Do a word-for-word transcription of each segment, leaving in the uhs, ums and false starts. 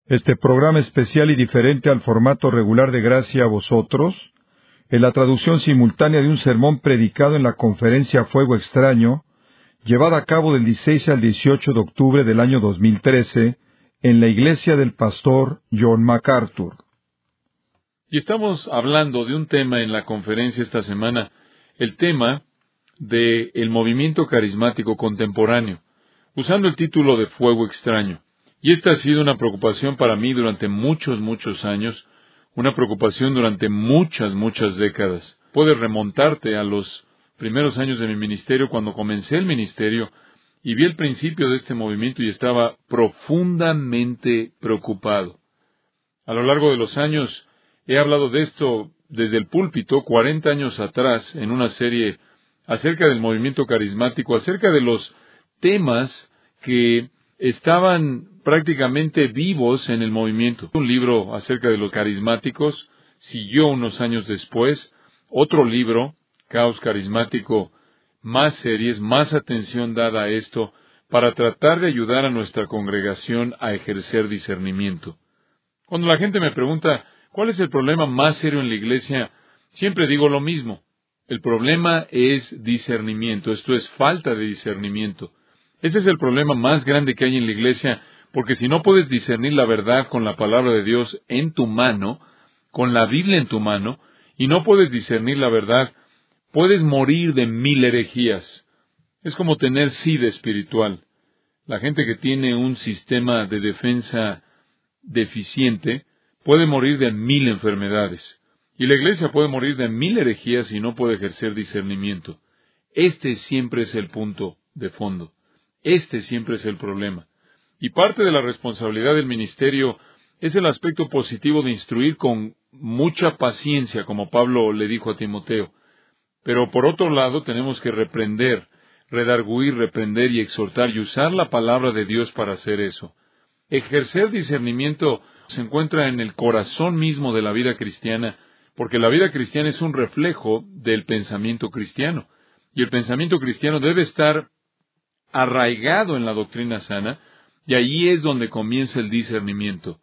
Este programa especial y diferente al formato regular de Gracia a Vosotros, en la traducción simultánea de un sermón predicado en la conferencia Fuego Extraño, llevada a cabo del dieciséis al dieciocho de octubre del año dos mil trece, en la iglesia del pastor John MacArthur. Y estamos hablando de un tema en la conferencia esta semana, el tema de el movimiento carismático contemporáneo, usando el título de Fuego Extraño. Y esta ha sido una preocupación para mí durante muchos, muchos años, una preocupación durante muchas, muchas décadas. Puedes remontarte a los primeros años de mi ministerio, cuando comencé el ministerio, y vi el principio de este movimiento y estaba profundamente preocupado. A lo largo de los años, he hablado de esto desde el púlpito, cuarenta años atrás, en una serie acerca del movimiento carismático, acerca de los temas que estaban prácticamente vivos en el movimiento. Un libro acerca de los carismáticos siguió unos años después, otro libro, Caos Carismático, más series, más atención dada a esto, para tratar de ayudar a nuestra congregación a ejercer discernimiento. Cuando la gente me pregunta, ¿cuál es el problema más serio en la iglesia?, siempre digo lo mismo. El problema es discernimiento, esto es falta de discernimiento. Ese es el problema más grande que hay en la iglesia, porque si no puedes discernir la verdad con la palabra de Dios en tu mano, con la Biblia en tu mano, y no puedes discernir la verdad, puedes morir de mil herejías. Es como tener sida espiritual. La gente que tiene un sistema de defensa deficiente puede morir de mil enfermedades. Y la iglesia puede morir de mil herejías si no puede ejercer discernimiento. Este siempre es el punto de fondo. Este siempre es el problema. Y parte de la responsabilidad del ministerio es el aspecto positivo de instruir con mucha paciencia, como Pablo le dijo a Timoteo. Pero por otro lado tenemos que reprender, redarguir, reprender y exhortar y usar la palabra de Dios para hacer eso. Ejercer discernimiento se encuentra en el corazón mismo de la vida cristiana, porque la vida cristiana es un reflejo del pensamiento cristiano. Y el pensamiento cristiano debe estar arraigado en la doctrina sana, y allí es donde comienza el discernimiento.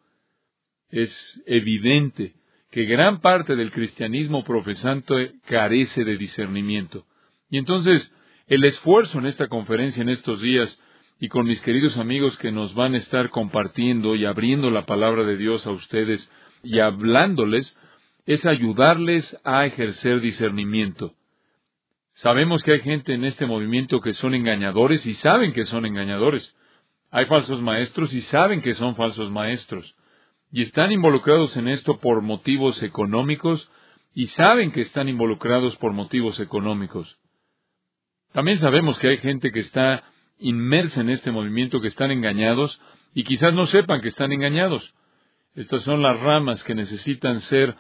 Es evidente que gran parte del cristianismo profesante carece de discernimiento. Y entonces, el esfuerzo en esta conferencia en estos días, y con mis queridos amigos que nos van a estar compartiendo y abriendo la palabra de Dios a ustedes y hablándoles, es ayudarles a ejercer discernimiento. Sabemos que hay gente en este movimiento que son engañadores y saben que son engañadores. Hay falsos maestros y saben que son falsos maestros. Y están involucrados en esto por motivos económicos y saben que están involucrados por motivos económicos. También sabemos que hay gente que está inmersa en este movimiento, que están engañados y quizás no sepan que están engañados. Estas son las ramas que necesitan ser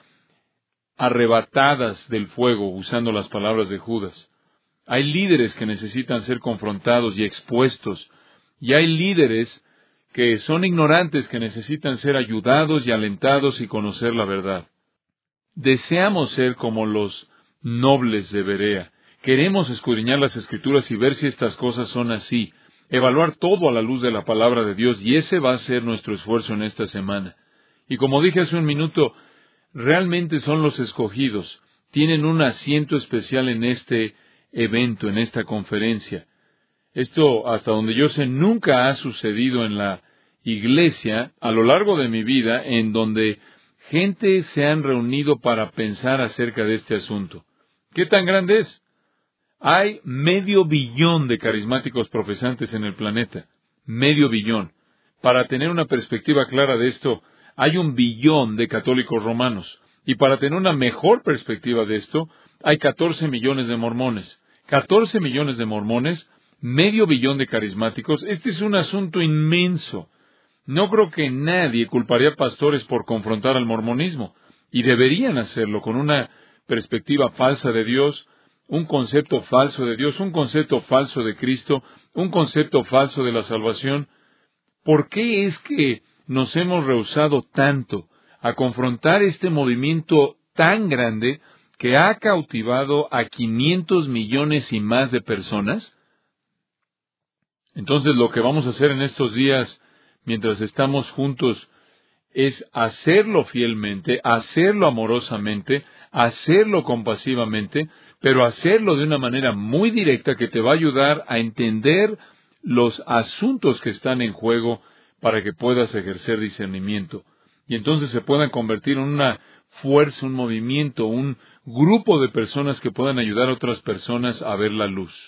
arrebatadas del fuego, usando las palabras de Judas. Hay líderes que necesitan ser confrontados y expuestos, y hay líderes que son ignorantes, que necesitan ser ayudados y alentados y conocer la verdad. Deseamos ser como los nobles de Berea. Queremos escudriñar las Escrituras y ver si estas cosas son así, evaluar todo a la luz de la palabra de Dios, y ese va a ser nuestro esfuerzo en esta semana. Y como dije hace un minuto, realmente son los escogidos, tienen un asiento especial en este evento, en esta conferencia. Esto, hasta donde yo sé, nunca ha sucedido en la iglesia a lo largo de mi vida, en donde gente se han reunido para pensar acerca de este asunto. ¿Qué tan grande es? Hay medio billón de carismáticos profesantes en el planeta. Medio billón. Para tener una perspectiva clara de esto, hay un billón de católicos romanos. Y para tener una mejor perspectiva de esto, hay catorce millones de mormones. catorce millones de mormones, medio billón de carismáticos. Este es un asunto inmenso. No creo que nadie culparía a pastores por confrontar al mormonismo. Y deberían hacerlo con una perspectiva falsa de Dios, un concepto falso de Dios, un concepto falso de Cristo, un concepto falso de la salvación. ¿Por qué es que nos hemos rehusado tanto a confrontar este movimiento tan grande que ha cautivado a quinientos millones y más de personas? Entonces, lo que vamos a hacer en estos días, mientras estamos juntos es hacerlo fielmente, hacerlo amorosamente, hacerlo compasivamente, pero hacerlo de una manera muy directa que te va a ayudar a entender los asuntos que están en juego para que puedas ejercer discernimiento. Y entonces se puedan convertir en una fuerza, un movimiento, un grupo de personas que puedan ayudar a otras personas a ver la luz.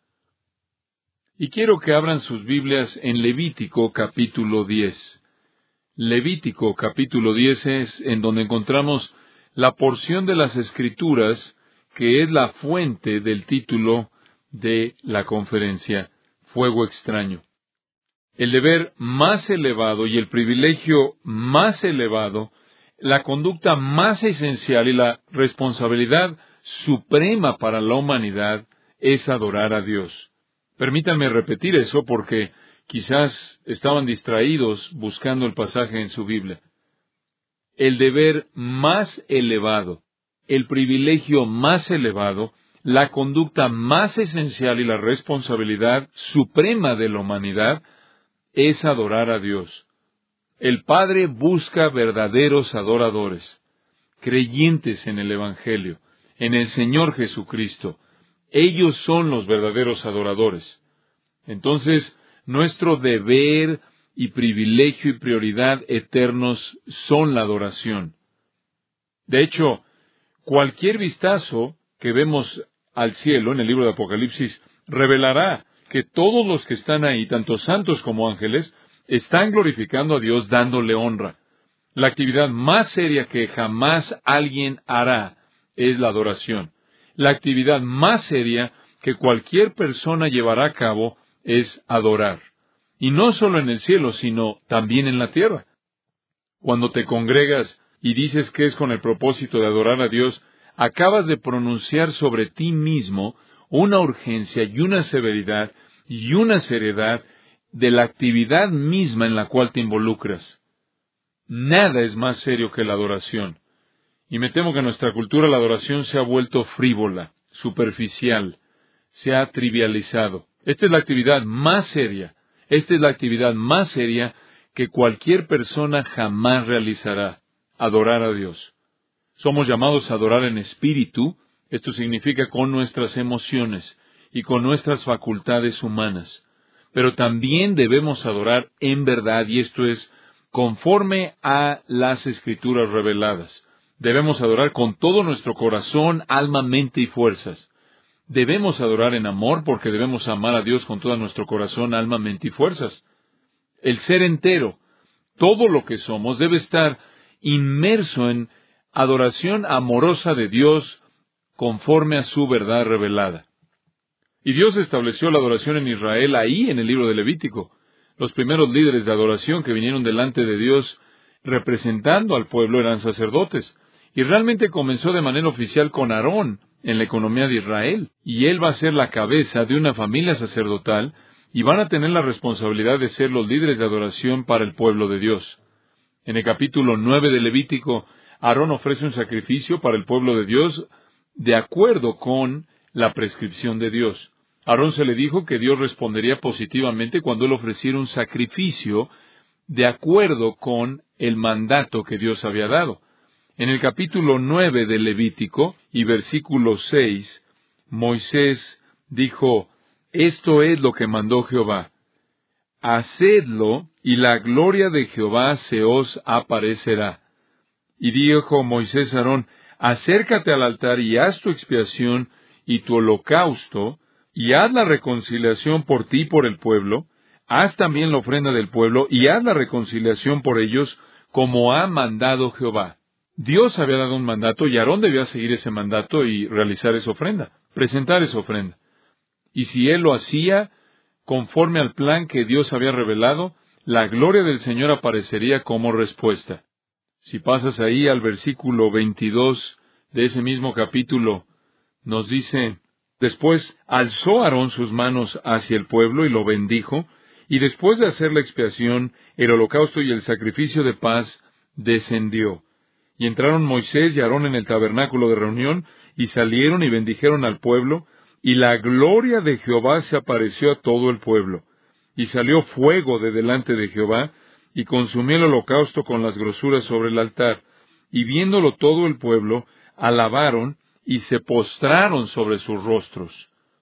Y quiero que abran sus Biblias en Levítico capítulo diez. Levítico capítulo diez es en donde encontramos la porción de las Escrituras que es la fuente del título de la conferencia, Fuego Extraño. El deber más elevado y el privilegio más elevado, la conducta más esencial y la responsabilidad suprema para la humanidad es adorar a Dios. Permítanme repetir eso porque quizás estaban distraídos buscando el pasaje en su Biblia. El deber más elevado, el privilegio más elevado, la conducta más esencial y la responsabilidad suprema de la humanidad es adorar a Dios. El Padre busca verdaderos adoradores, creyentes en el Evangelio, en el Señor Jesucristo. Ellos son los verdaderos adoradores. Entonces, nuestro deber y privilegio y prioridad eternos son la adoración. De hecho, cualquier vistazo que vemos al cielo en el libro de Apocalipsis revelará que todos los que están ahí, tanto santos como ángeles, están glorificando a Dios dándole honra. La actividad más seria que jamás alguien hará es la adoración. La actividad más seria que cualquier persona llevará a cabo es adorar. Y no solo en el cielo, sino también en la tierra. Cuando te congregas y dices que es con el propósito de adorar a Dios, acabas de pronunciar sobre ti mismo una urgencia y una severidad y una seriedad de la actividad misma en la cual te involucras. Nada es más serio que la adoración. Y me temo que en nuestra cultura la adoración se ha vuelto frívola, superficial, se ha trivializado. Esta es la actividad más seria, esta es la actividad más seria que cualquier persona jamás realizará, adorar a Dios. Somos llamados a adorar en espíritu, esto significa con nuestras emociones y con nuestras facultades humanas. Pero también debemos adorar en verdad, y esto es conforme a las Escrituras reveladas. Debemos adorar con todo nuestro corazón, alma, mente y fuerzas. Debemos adorar en amor porque debemos amar a Dios con todo nuestro corazón, alma, mente y fuerzas. El ser entero, todo lo que somos, debe estar inmerso en adoración amorosa de Dios conforme a su verdad revelada. Y Dios estableció la adoración en Israel ahí en el libro de Levítico. Los primeros líderes de adoración que vinieron delante de Dios representando al pueblo eran sacerdotes. Y realmente comenzó de manera oficial con Aarón en la economía de Israel. Y él va a ser la cabeza de una familia sacerdotal y van a tener la responsabilidad de ser los líderes de adoración para el pueblo de Dios. En el capítulo nueve de Levítico, Aarón ofrece un sacrificio para el pueblo de Dios de acuerdo con la prescripción de Dios. A Aarón se le dijo que Dios respondería positivamente cuando él ofreciera un sacrificio de acuerdo con el mandato que Dios había dado. En el capítulo nueve de Levítico y versículo seis, Moisés dijo, «Esto es lo que mandó Jehová. Hacedlo, y la gloria de Jehová se os aparecerá». Y dijo Moisés a Aarón, «Acércate al altar y haz tu expiación y tu holocausto, y haz la reconciliación por ti y por el pueblo, haz también la ofrenda del pueblo, y haz la reconciliación por ellos, como ha mandado Jehová». Dios había dado un mandato, y Aarón debía seguir ese mandato y realizar esa ofrenda, presentar esa ofrenda. Y si él lo hacía conforme al plan que Dios había revelado, la gloria del Señor aparecería como respuesta. Si pasas ahí al versículo veintidós de ese mismo capítulo, nos dice, «Después alzó Aarón sus manos hacia el pueblo y lo bendijo, y después de hacer la expiación, el holocausto y el sacrificio de paz, descendió. Y entraron Moisés y Aarón en el tabernáculo de reunión, y salieron y bendijeron al pueblo, y la gloria de Jehová se apareció a todo el pueblo. Y salió fuego de delante de Jehová, y consumió el holocausto con las grosuras sobre el altar. Y viéndolo todo el pueblo, alabaron y se postraron sobre sus rostros.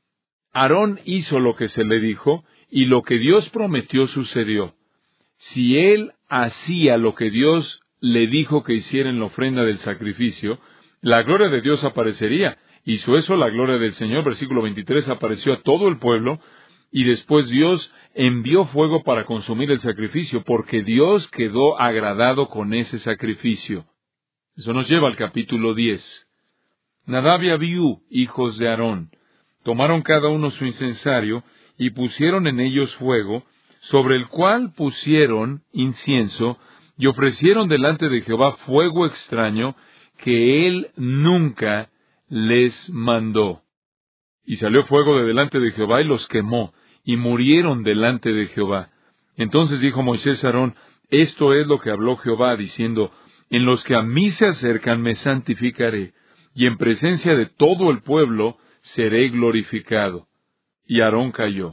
Aarón hizo lo que se le dijo, y lo que Dios prometió sucedió. Si él hacía lo que Dios le dijo que hiciera en la ofrenda del sacrificio, la gloria de Dios aparecería. Hizo eso la gloria del Señor. Versículo veintitrés, apareció a todo el pueblo, y después Dios envió fuego para consumir el sacrificio, porque Dios quedó agradado con ese sacrificio. Eso nos lleva al capítulo diez. Nadab y Abiú, hijos de Aarón, tomaron cada uno su incensario, y pusieron en ellos fuego, sobre el cual pusieron incienso, y ofrecieron delante de Jehová fuego extraño, que él nunca les mandó. Y salió fuego de delante de Jehová, y los quemó, y murieron delante de Jehová. Entonces dijo Moisés a Aarón, esto es lo que habló Jehová, diciendo, en los que a mí se acercan me santificaré, y en presencia de todo el pueblo seré glorificado. Y Aarón cayó.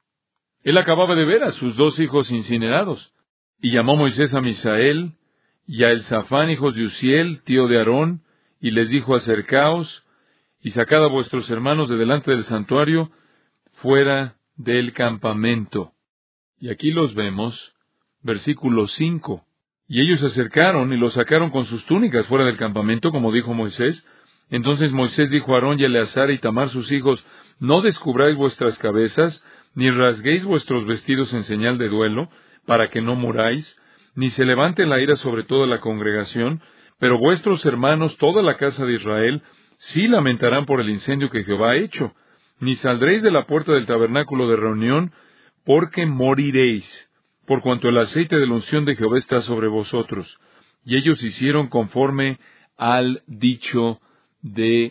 Él acababa de ver a sus dos hijos incinerados. Y llamó Moisés a Misael y a Elzafán, hijos de Uziel, tío de Aarón, y les dijo, acercaos, y sacad a vuestros hermanos de delante del santuario, fuera del campamento. Y aquí los vemos, versículo cinco. Y ellos se acercaron y los sacaron con sus túnicas fuera del campamento, como dijo Moisés. Entonces Moisés dijo a Aarón y a Eleazar y Tamar sus hijos, no descubráis vuestras cabezas, ni rasguéis vuestros vestidos en señal de duelo, para que no muráis, ni se levante la ira sobre toda la congregación, pero vuestros hermanos, toda la casa de Israel, sí lamentarán por el incendio que Jehová ha hecho, ni saldréis de la puerta del tabernáculo de reunión, porque moriréis, por cuanto el aceite de la unción de Jehová está sobre vosotros. Y ellos hicieron conforme al dicho de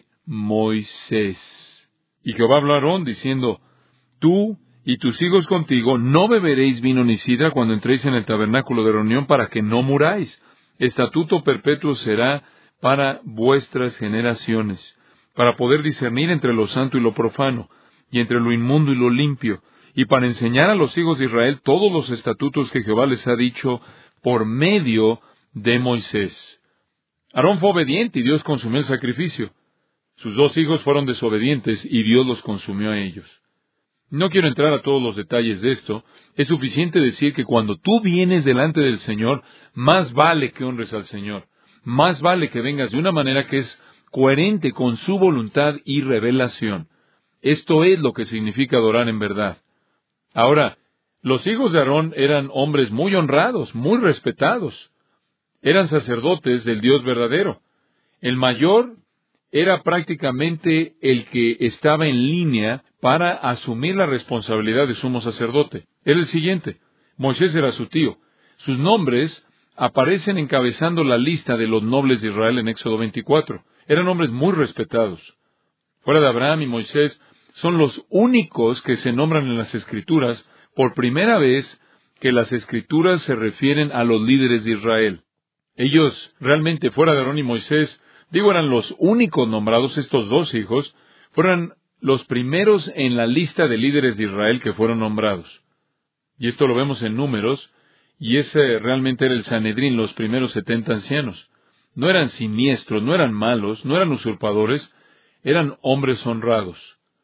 Moisés. Y Jehová habló a Aarón, diciendo, tú y tus hijos contigo no beberéis vino ni sidra cuando entréis en el tabernáculo de reunión, para que no muráis. Estatuto perpetuo será para vuestras generaciones, para poder discernir entre lo santo y lo profano, y entre lo inmundo y lo limpio, y para enseñar a los hijos de Israel todos los estatutos que Jehová les ha dicho por medio de Moisés. Aarón fue obediente y Dios consumió el sacrificio. Sus dos hijos fueron desobedientes y Dios los consumió a ellos. No quiero entrar a todos los detalles de esto. Es suficiente decir que cuando tú vienes delante del Señor, más vale que honres al Señor. Más vale que vengas de una manera que es coherente con su voluntad y revelación. Esto es lo que significa adorar en verdad. Ahora, los hijos de Aarón eran hombres muy honrados, muy respetados. Eran sacerdotes del Dios verdadero. El mayor era prácticamente el que estaba en línea para asumir la responsabilidad de sumo sacerdote. Era el siguiente. Moisés era su tío. Sus nombres aparecen encabezando la lista de los nobles de Israel en Éxodo veinticuatro. Eran hombres muy respetados. Fuera de Abraham y Moisés, son los únicos que se nombran en las Escrituras por primera vez que las Escrituras se refieren a los líderes de Israel. Ellos, realmente, fuera de Aarón y Moisés, digo, eran los únicos nombrados, estos dos hijos, fueron los primeros en la lista de líderes de Israel que fueron nombrados. Y esto lo vemos en Números, y ese realmente era el Sanedrín, los primeros setenta ancianos. No eran siniestros, no eran malos, no eran usurpadores, eran hombres honrados.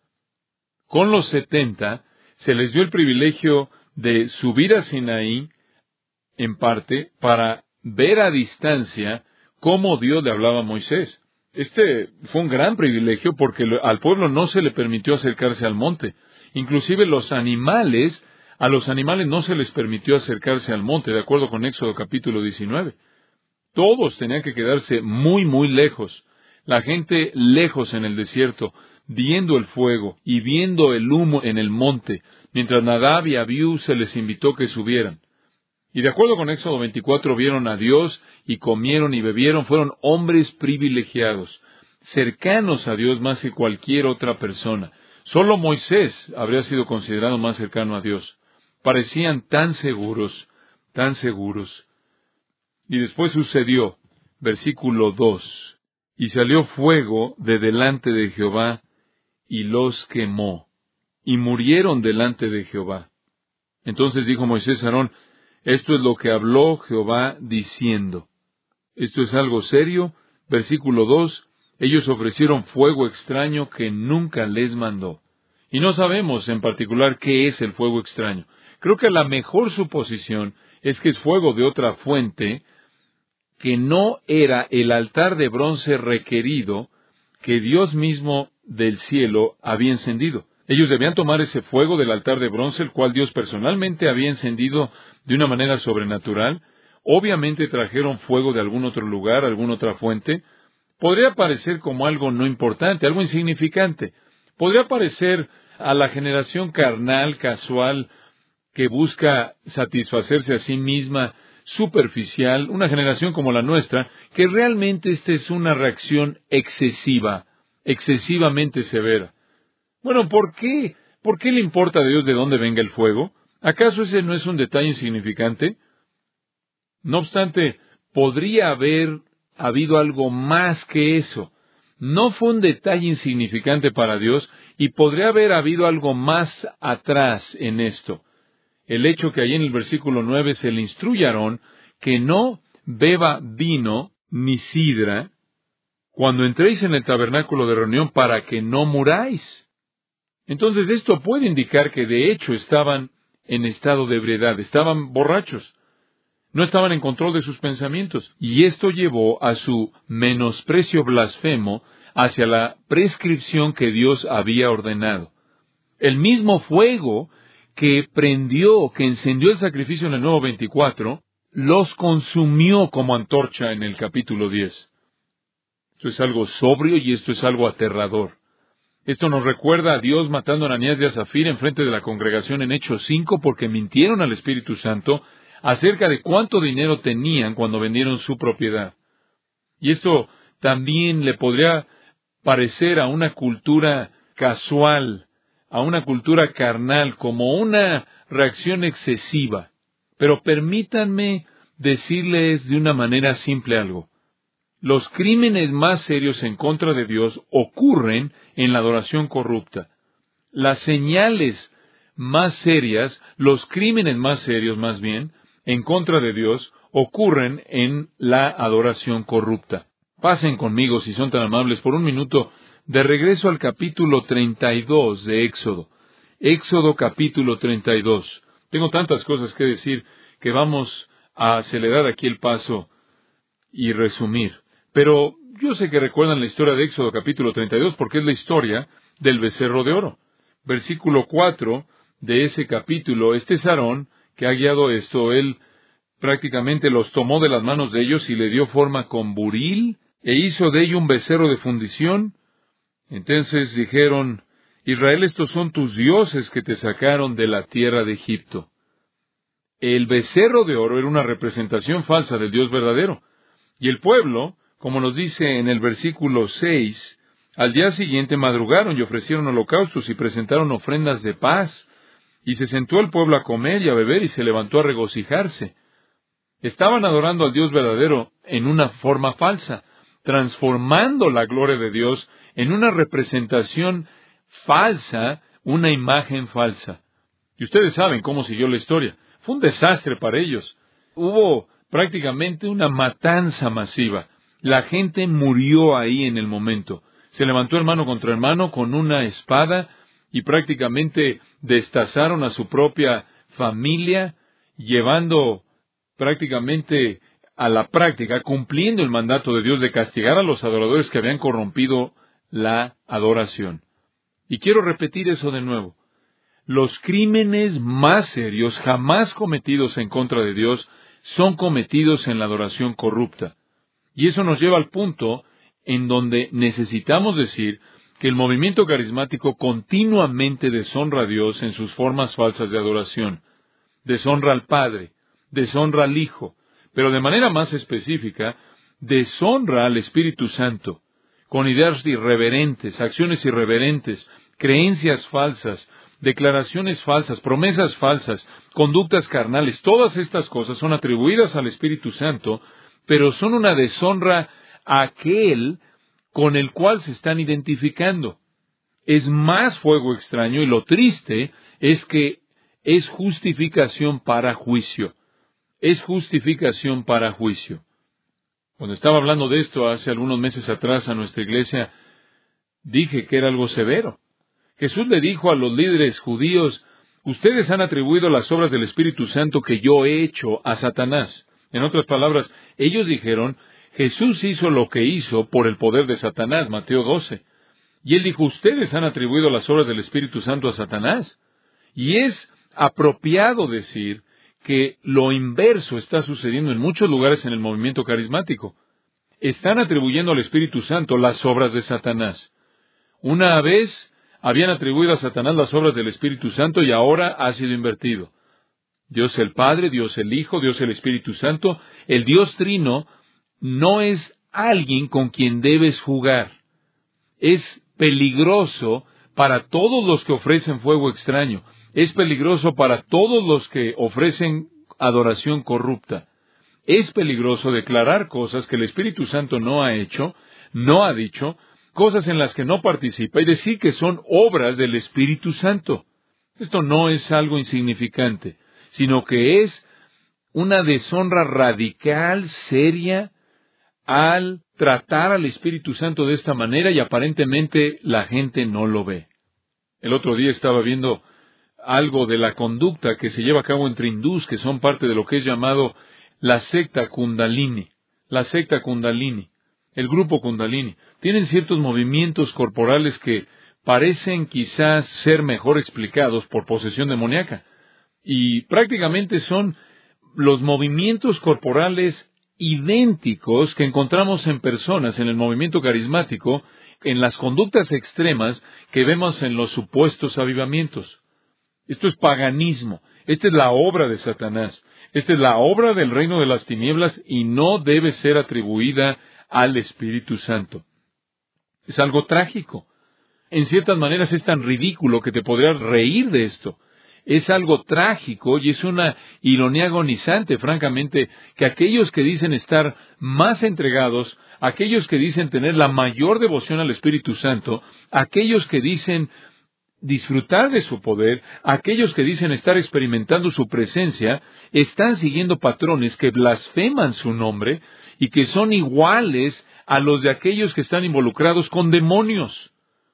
Con los setenta se les dio el privilegio de subir a Sinaí, en parte, para ver a distancia cómo Dios le hablaba a Moisés. Este fue un gran privilegio porque al pueblo no se le permitió acercarse al monte. Inclusive los animales, a los animales no se les permitió acercarse al monte, de acuerdo con Éxodo capítulo diecinueve. Todos tenían que quedarse muy, muy lejos. La gente lejos en el desierto, viendo el fuego y viendo el humo en el monte, mientras Nadab y Abiú se les invitó que subieran. Y de acuerdo con Éxodo veinticuatro, vieron a Dios y comieron y bebieron. Fueron hombres privilegiados, cercanos a Dios más que cualquier otra persona. Solo Moisés habría sido considerado más cercano a Dios. Parecían tan seguros, tan seguros. Y después sucedió, versículo dos, y salió fuego de delante de Jehová, y los quemó, y murieron delante de Jehová. Entonces dijo Moisés a Aarón, Esto es lo que habló Jehová diciendo. Esto es algo serio. Versículo dos. Ellos ofrecieron fuego extraño que nunca les mandó. Y no sabemos en particular qué es el fuego extraño. Creo que la mejor suposición es que es fuego de otra fuente, que no era el altar de bronce requerido que Dios mismo del cielo había encendido. Ellos debían tomar ese fuego del altar de bronce, el cual Dios personalmente había encendido de una manera sobrenatural. Obviamente trajeron fuego de algún otro lugar, alguna otra fuente. Podría parecer como algo no importante, algo insignificante. Podría parecer a la generación carnal, casual, que busca satisfacerse a sí misma, superficial, una generación como la nuestra, que realmente esta es una reacción excesiva, excesivamente severa. Bueno, ¿por qué? ¿Por qué le importa a Dios de dónde venga el fuego? ¿Acaso ese no es un detalle insignificante? No obstante, podría haber habido algo más que eso. No fue un detalle insignificante para Dios, y podría haber habido algo más atrás en esto. El hecho que allí en el versículo nueve se le instruye a Aarón que no beba vino ni sidra cuando entréis en el tabernáculo de reunión para que no muráis. Entonces esto puede indicar que de hecho estaban en estado de ebriedad, estaban borrachos, no estaban en control de sus pensamientos, y esto llevó a su menosprecio blasfemo hacia la prescripción que Dios había ordenado. El mismo fuego que prendió, que encendió el sacrificio en el Nuevo veinticuatro, los consumió como antorcha en el capítulo diez. Esto es algo sobrio y esto es algo aterrador. Esto nos recuerda a Dios matando a Ananías y a Zafira en frente de la congregación en Hechos cinco porque mintieron al Espíritu Santo acerca de cuánto dinero tenían cuando vendieron su propiedad. Y esto también le podría parecer a una cultura casual, a una cultura carnal, como una reacción excesiva. Pero permítanme decirles de una manera simple algo. Los crímenes más serios en contra de Dios ocurren en la adoración corrupta. Las señales más serias, los crímenes más serios más bien, en contra de Dios, ocurren en la adoración corrupta. Pasen conmigo, si son tan amables, por un minuto, de regreso al capítulo treinta y dos de Éxodo. Éxodo capítulo treinta y dos. Tengo tantas cosas que decir que vamos a acelerar aquí el paso y resumir. Pero yo sé que recuerdan la historia de Éxodo capítulo treinta y dos porque es la historia del becerro de oro. Versículo cuatro de ese capítulo, este es Aarón que ha guiado esto. Él prácticamente los tomó de las manos de ellos y le dio forma con buril e hizo de ello un becerro de fundición. Entonces dijeron: Israel, estos son tus dioses que te sacaron de la tierra de Egipto. El becerro de oro era una representación falsa del Dios verdadero. Y el pueblo, como nos dice en el versículo seis, al día siguiente madrugaron y ofrecieron holocaustos y presentaron ofrendas de paz. Y se sentó el pueblo a comer y a beber y se levantó a regocijarse. Estaban adorando al Dios verdadero en una forma falsa, transformando la gloria de Dios en una representación falsa, una imagen falsa. Y ustedes saben cómo siguió la historia. Fue un desastre para ellos. Hubo prácticamente una matanza masiva. La gente murió ahí en el momento. Se levantó hermano contra hermano con una espada y prácticamente destazaron a su propia familia, llevando prácticamente a la práctica, cumpliendo el mandato de Dios de castigar a los adoradores que habían corrompido la adoración. Y quiero repetir eso de nuevo. Los crímenes más serios jamás cometidos en contra de Dios son cometidos en la adoración corrupta. Y eso nos lleva al punto en donde necesitamos decir que el movimiento carismático continuamente deshonra a Dios en sus formas falsas de adoración. Deshonra al Padre, deshonra al Hijo, pero de manera más específica, deshonra al Espíritu Santo, con ideas irreverentes, acciones irreverentes, creencias falsas, declaraciones falsas, promesas falsas, conductas carnales. Todas estas cosas son atribuidas al Espíritu Santo, pero son una deshonra a aquel con el cual se están identificando. Es más fuego extraño, y lo triste es que es justificación para juicio. es justificación para juicio. Cuando estaba hablando de esto hace algunos meses atrás a nuestra iglesia, dije que era algo severo. Jesús le dijo a los líderes judíos, ustedes han atribuido las obras del Espíritu Santo que yo he hecho a Satanás. En otras palabras, ellos dijeron, Jesús hizo lo que hizo por el poder de Satanás, Mateo doce. Y él dijo, ustedes han atribuido las obras del Espíritu Santo a Satanás. Y es apropiado decir que lo inverso está sucediendo en muchos lugares en el movimiento carismático. Están atribuyendo al Espíritu Santo las obras de Satanás. Una vez habían atribuido a Satanás las obras del Espíritu Santo y ahora ha sido invertido. Dios el Padre, Dios el Hijo, Dios el Espíritu Santo, el Dios Trino no es alguien con quien debes jugar. Es peligroso para todos los que ofrecen fuego extraño. Es peligroso para todos los que ofrecen adoración corrupta. Es peligroso declarar cosas que el Espíritu Santo no ha hecho, no ha dicho, cosas en las que no participa y decir que son obras del Espíritu Santo. Esto no es algo insignificante, sino que es una deshonra radical, seria, al tratar al Espíritu Santo de esta manera y aparentemente la gente no lo ve. El otro día estaba viendo algo de la conducta que se lleva a cabo entre hindús, que son parte de lo que es llamado la secta Kundalini. La secta Kundalini, el grupo Kundalini, tienen ciertos movimientos corporales que parecen quizás ser mejor explicados por posesión demoníaca. Y prácticamente son los movimientos corporales idénticos que encontramos en personas en el movimiento carismático, en las conductas extremas que vemos en los supuestos avivamientos. Esto es paganismo. Esta es la obra de Satanás. Esta es la obra del reino de las tinieblas y no debe ser atribuida al Espíritu Santo. Es algo trágico. En ciertas maneras es tan ridículo que te podrías reír de esto. Es algo trágico y es una ironía agonizante, francamente, que aquellos que dicen estar más entregados, aquellos que dicen tener la mayor devoción al Espíritu Santo, aquellos que dicen disfrutar de su poder, aquellos que dicen estar experimentando su presencia, están siguiendo patrones que blasfeman su nombre y que son iguales a los de aquellos que están involucrados con demonios.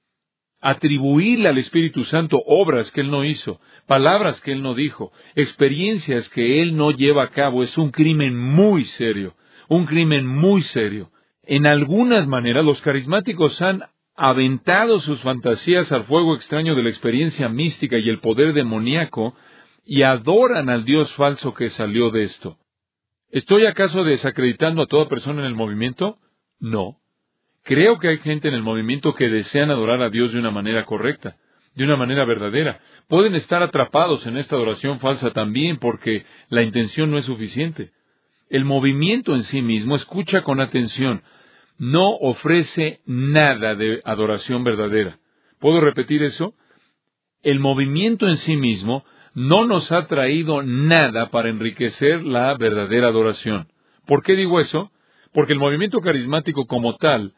Atribuirle al Espíritu Santo obras que Él no hizo, palabras que Él no dijo, experiencias que Él no lleva a cabo, es un crimen muy serio, un crimen muy serio. En algunas maneras los carismáticos han aventado sus fantasías al fuego extraño de la experiencia mística y el poder demoníaco, y adoran al Dios falso que salió de esto. ¿Estoy acaso desacreditando a toda persona en el movimiento? No. Creo que hay gente en el movimiento que desean adorar a Dios de una manera correcta, de una manera verdadera. Pueden estar atrapados en esta adoración falsa también porque la intención no es suficiente. El movimiento en sí mismo, escucha con atención, no ofrece nada de adoración verdadera. ¿Puedo repetir eso? El movimiento en sí mismo no nos ha traído nada para enriquecer la verdadera adoración. ¿Por qué digo eso? Porque el movimiento carismático como tal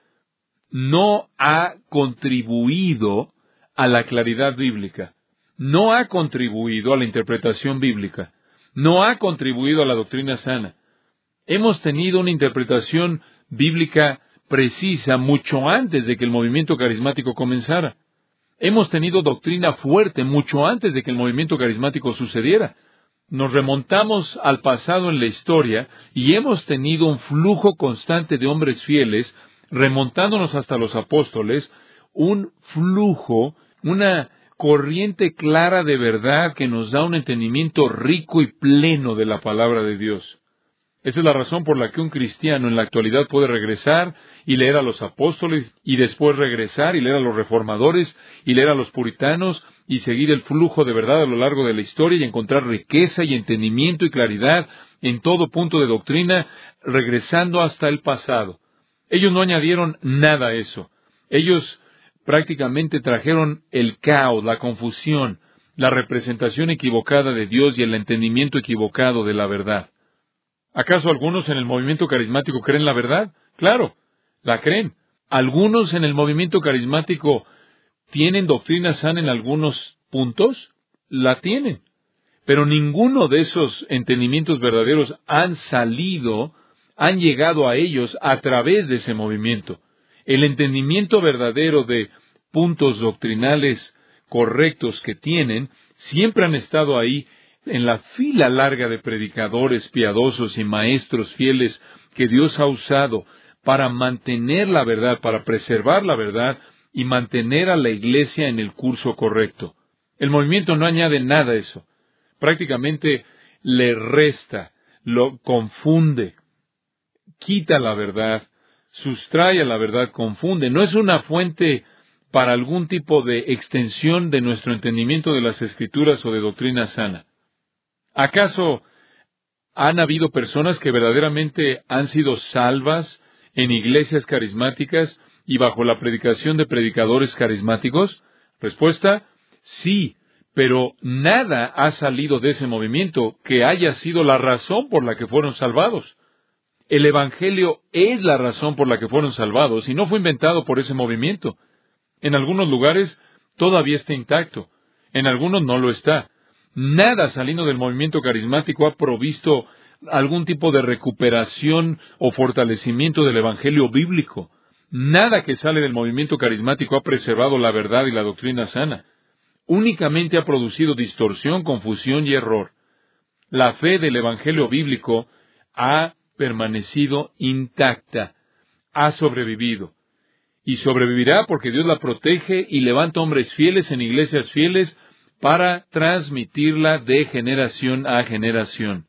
no ha contribuido a la claridad bíblica, no ha contribuido a la interpretación bíblica, no ha contribuido a la doctrina sana. Hemos tenido una interpretación bíblica precisa mucho antes de que el movimiento carismático comenzara. Hemos tenido doctrina fuerte mucho antes de que el movimiento carismático sucediera. Nos remontamos al pasado en la historia y hemos tenido un flujo constante de hombres fieles, remontándonos hasta los apóstoles, un flujo, una corriente clara de verdad que nos da un entendimiento rico y pleno de la palabra de Dios. Esa es la razón por la que un cristiano en la actualidad puede regresar y leer a los apóstoles, y después regresar y leer a los reformadores, y leer a los puritanos, y seguir el flujo de verdad a lo largo de la historia, y encontrar riqueza y entendimiento y claridad en todo punto de doctrina, regresando hasta el pasado. Ellos no añadieron nada a eso. Ellos prácticamente trajeron el caos, la confusión, la representación equivocada de Dios y el entendimiento equivocado de la verdad. ¿Acaso algunos en el movimiento carismático creen la verdad? Claro, la creen. ¿Algunos en el movimiento carismático tienen doctrina sana en algunos puntos? La tienen. Pero ninguno de esos entendimientos verdaderos han salido, han llegado a ellos a través de ese movimiento. El entendimiento verdadero de puntos doctrinales correctos que tienen, siempre han estado ahí en la fila larga de predicadores piadosos y maestros fieles que Dios ha usado para mantener la verdad, para preservar la verdad y mantener a la iglesia en el curso correcto. El movimiento no añade nada a eso. Prácticamente le resta, lo confunde, quita la verdad, sustrae a la verdad, confunde. No es una fuente para algún tipo de extensión de nuestro entendimiento de las Escrituras o de doctrina sana. ¿Acaso han habido personas que verdaderamente han sido salvas en iglesias carismáticas y bajo la predicación de predicadores carismáticos? Respuesta, sí, pero nada ha salido de ese movimiento que haya sido la razón por la que fueron salvados. El Evangelio es la razón por la que fueron salvados y no fue inventado por ese movimiento. En algunos lugares todavía está intacto, en algunos no lo está. Nada saliendo del movimiento carismático ha provisto algún tipo de recuperación o fortalecimiento del Evangelio bíblico. Nada que sale del movimiento carismático ha preservado la verdad y la doctrina sana. Únicamente ha producido distorsión, confusión y error. La fe del Evangelio bíblico ha permanecido intacta, ha sobrevivido. Y sobrevivirá porque Dios la protege y levanta hombres fieles en iglesias fieles para transmitirla de generación a generación.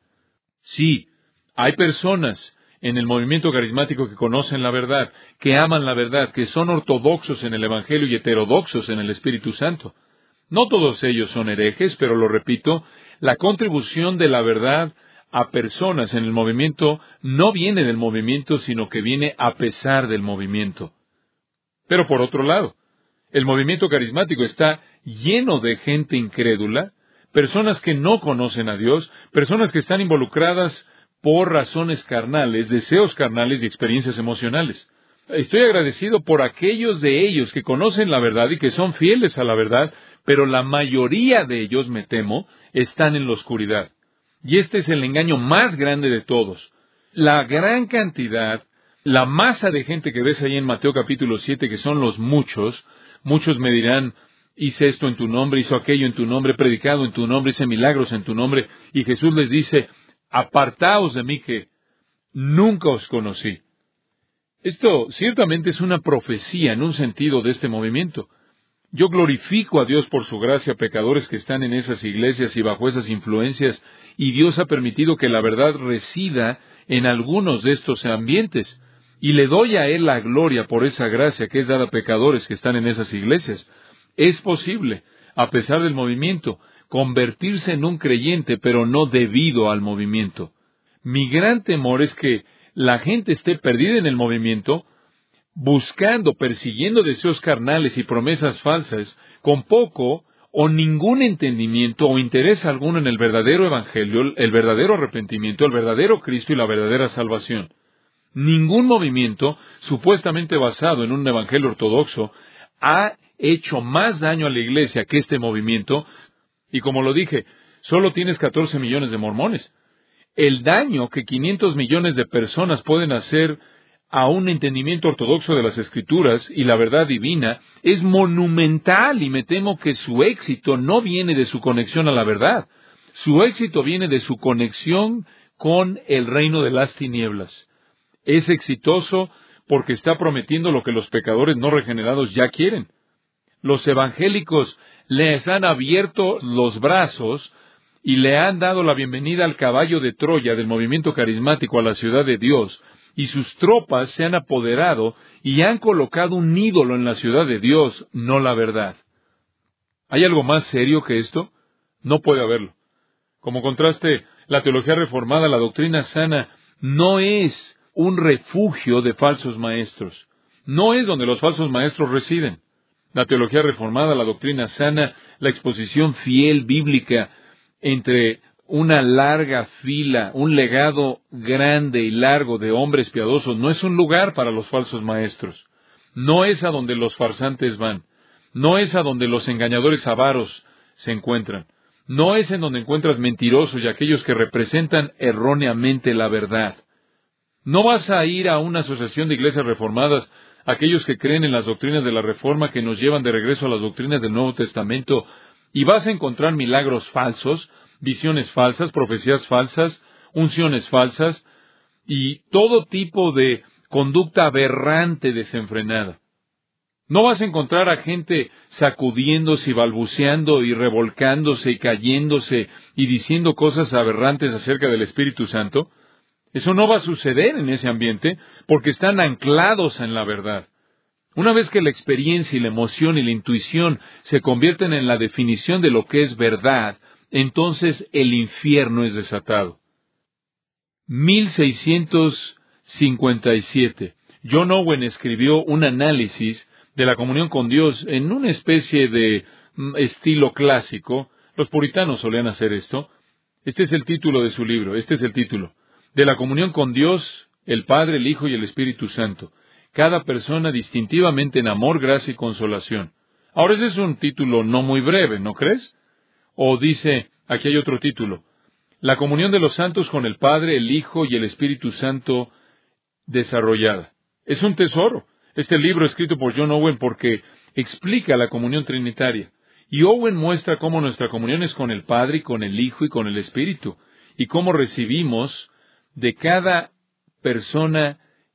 Sí, hay personas en el movimiento carismático que conocen la verdad, que aman la verdad, que son ortodoxos en el Evangelio y heterodoxos en el Espíritu Santo. No todos ellos son herejes, pero lo repito, la contribución de la verdad a personas en el movimiento no viene del movimiento, sino que viene a pesar del movimiento. Pero por otro lado, el movimiento carismático está lleno de gente incrédula, personas que no conocen a Dios, personas que están involucradas por razones carnales, deseos carnales y experiencias emocionales. Estoy agradecido por aquellos de ellos que conocen la verdad y que son fieles a la verdad, pero la mayoría de ellos, me temo, están en la oscuridad. Y este es el engaño más grande de todos. La gran cantidad, la masa de gente que ves ahí en Mateo capítulo siete, que son los muchos, muchos me dirán, hice esto en tu nombre, hizo aquello en tu nombre, predicado en tu nombre, hice milagros en tu nombre, y Jesús les dice, apartaos de mí que nunca os conocí. Esto ciertamente es una profecía en un sentido de este movimiento. Yo glorifico a Dios por su gracia a pecadores que están en esas iglesias y bajo esas influencias, y Dios ha permitido que la verdad resida en algunos de estos ambientes, y le doy a Él la gloria por esa gracia que es dada a pecadores que están en esas iglesias. Es posible, a pesar del movimiento, convertirse en un creyente, pero no debido al movimiento. Mi gran temor es que la gente esté perdida en el movimiento, buscando, persiguiendo deseos carnales y promesas falsas, con poco o ningún entendimiento o interés alguno en el verdadero evangelio, el verdadero arrepentimiento, el verdadero Cristo y la verdadera salvación. Ningún movimiento, supuestamente basado en un evangelio ortodoxo, ha hecho más daño a la iglesia que este movimiento, y como lo dije, solo tienes catorce millones de mormones. El daño que quinientos millones de personas pueden hacer a un entendimiento ortodoxo de las Escrituras y la verdad divina es monumental, y me temo que su éxito no viene de su conexión a la verdad. Su éxito viene de su conexión con el reino de las tinieblas. Es exitoso porque está prometiendo lo que los pecadores no regenerados ya quieren. Los evangélicos les han abierto los brazos y le han dado la bienvenida al caballo de Troya del movimiento carismático a la ciudad de Dios, y sus tropas se han apoderado y han colocado un ídolo en la ciudad de Dios, no la verdad. ¿Hay algo más serio que esto? No puede haberlo. Como contraste, la teología reformada, la doctrina sana, no es un refugio de falsos maestros. No es donde los falsos maestros residen. La teología reformada, la doctrina sana, la exposición fiel bíblica entre una larga fila, un legado grande y largo de hombres piadosos, no es un lugar para los falsos maestros. No es a donde los farsantes van. No es a donde los engañadores avaros se encuentran. No es en donde encuentras mentirosos y aquellos que representan erróneamente la verdad. No vas a ir a una asociación de iglesias reformadas, aquellos que creen en las doctrinas de la Reforma que nos llevan de regreso a las doctrinas del Nuevo Testamento, y vas a encontrar milagros falsos, visiones falsas, profecías falsas, unciones falsas, y todo tipo de conducta aberrante desenfrenada. No vas a encontrar a gente sacudiéndose y balbuceando y revolcándose y cayéndose y diciendo cosas aberrantes acerca del Espíritu Santo. Eso no va a suceder en ese ambiente porque están anclados en la verdad. Una vez que la experiencia y la emoción y la intuición se convierten en la definición de lo que es verdad, entonces el infierno es desatado. mil seiscientos cincuenta y siete. John Owen escribió un análisis de la comunión con Dios en una especie de mm, estilo clásico. Los puritanos solían hacer esto. Este es el título de su libro, este es el título. De la comunión con Dios, el Padre, el Hijo y el Espíritu Santo. Cada persona distintivamente en amor, gracia y consolación. Ahora ese es un título no muy breve, ¿no crees? O dice, aquí hay otro título. La comunión de los santos con el Padre, el Hijo y el Espíritu Santo desarrollada. Es un tesoro. Este libro escrito por John Owen porque explica la comunión trinitaria. Y Owen muestra cómo nuestra comunión es con el Padre y con el Hijo y con el Espíritu. Y cómo recibimos de cada persona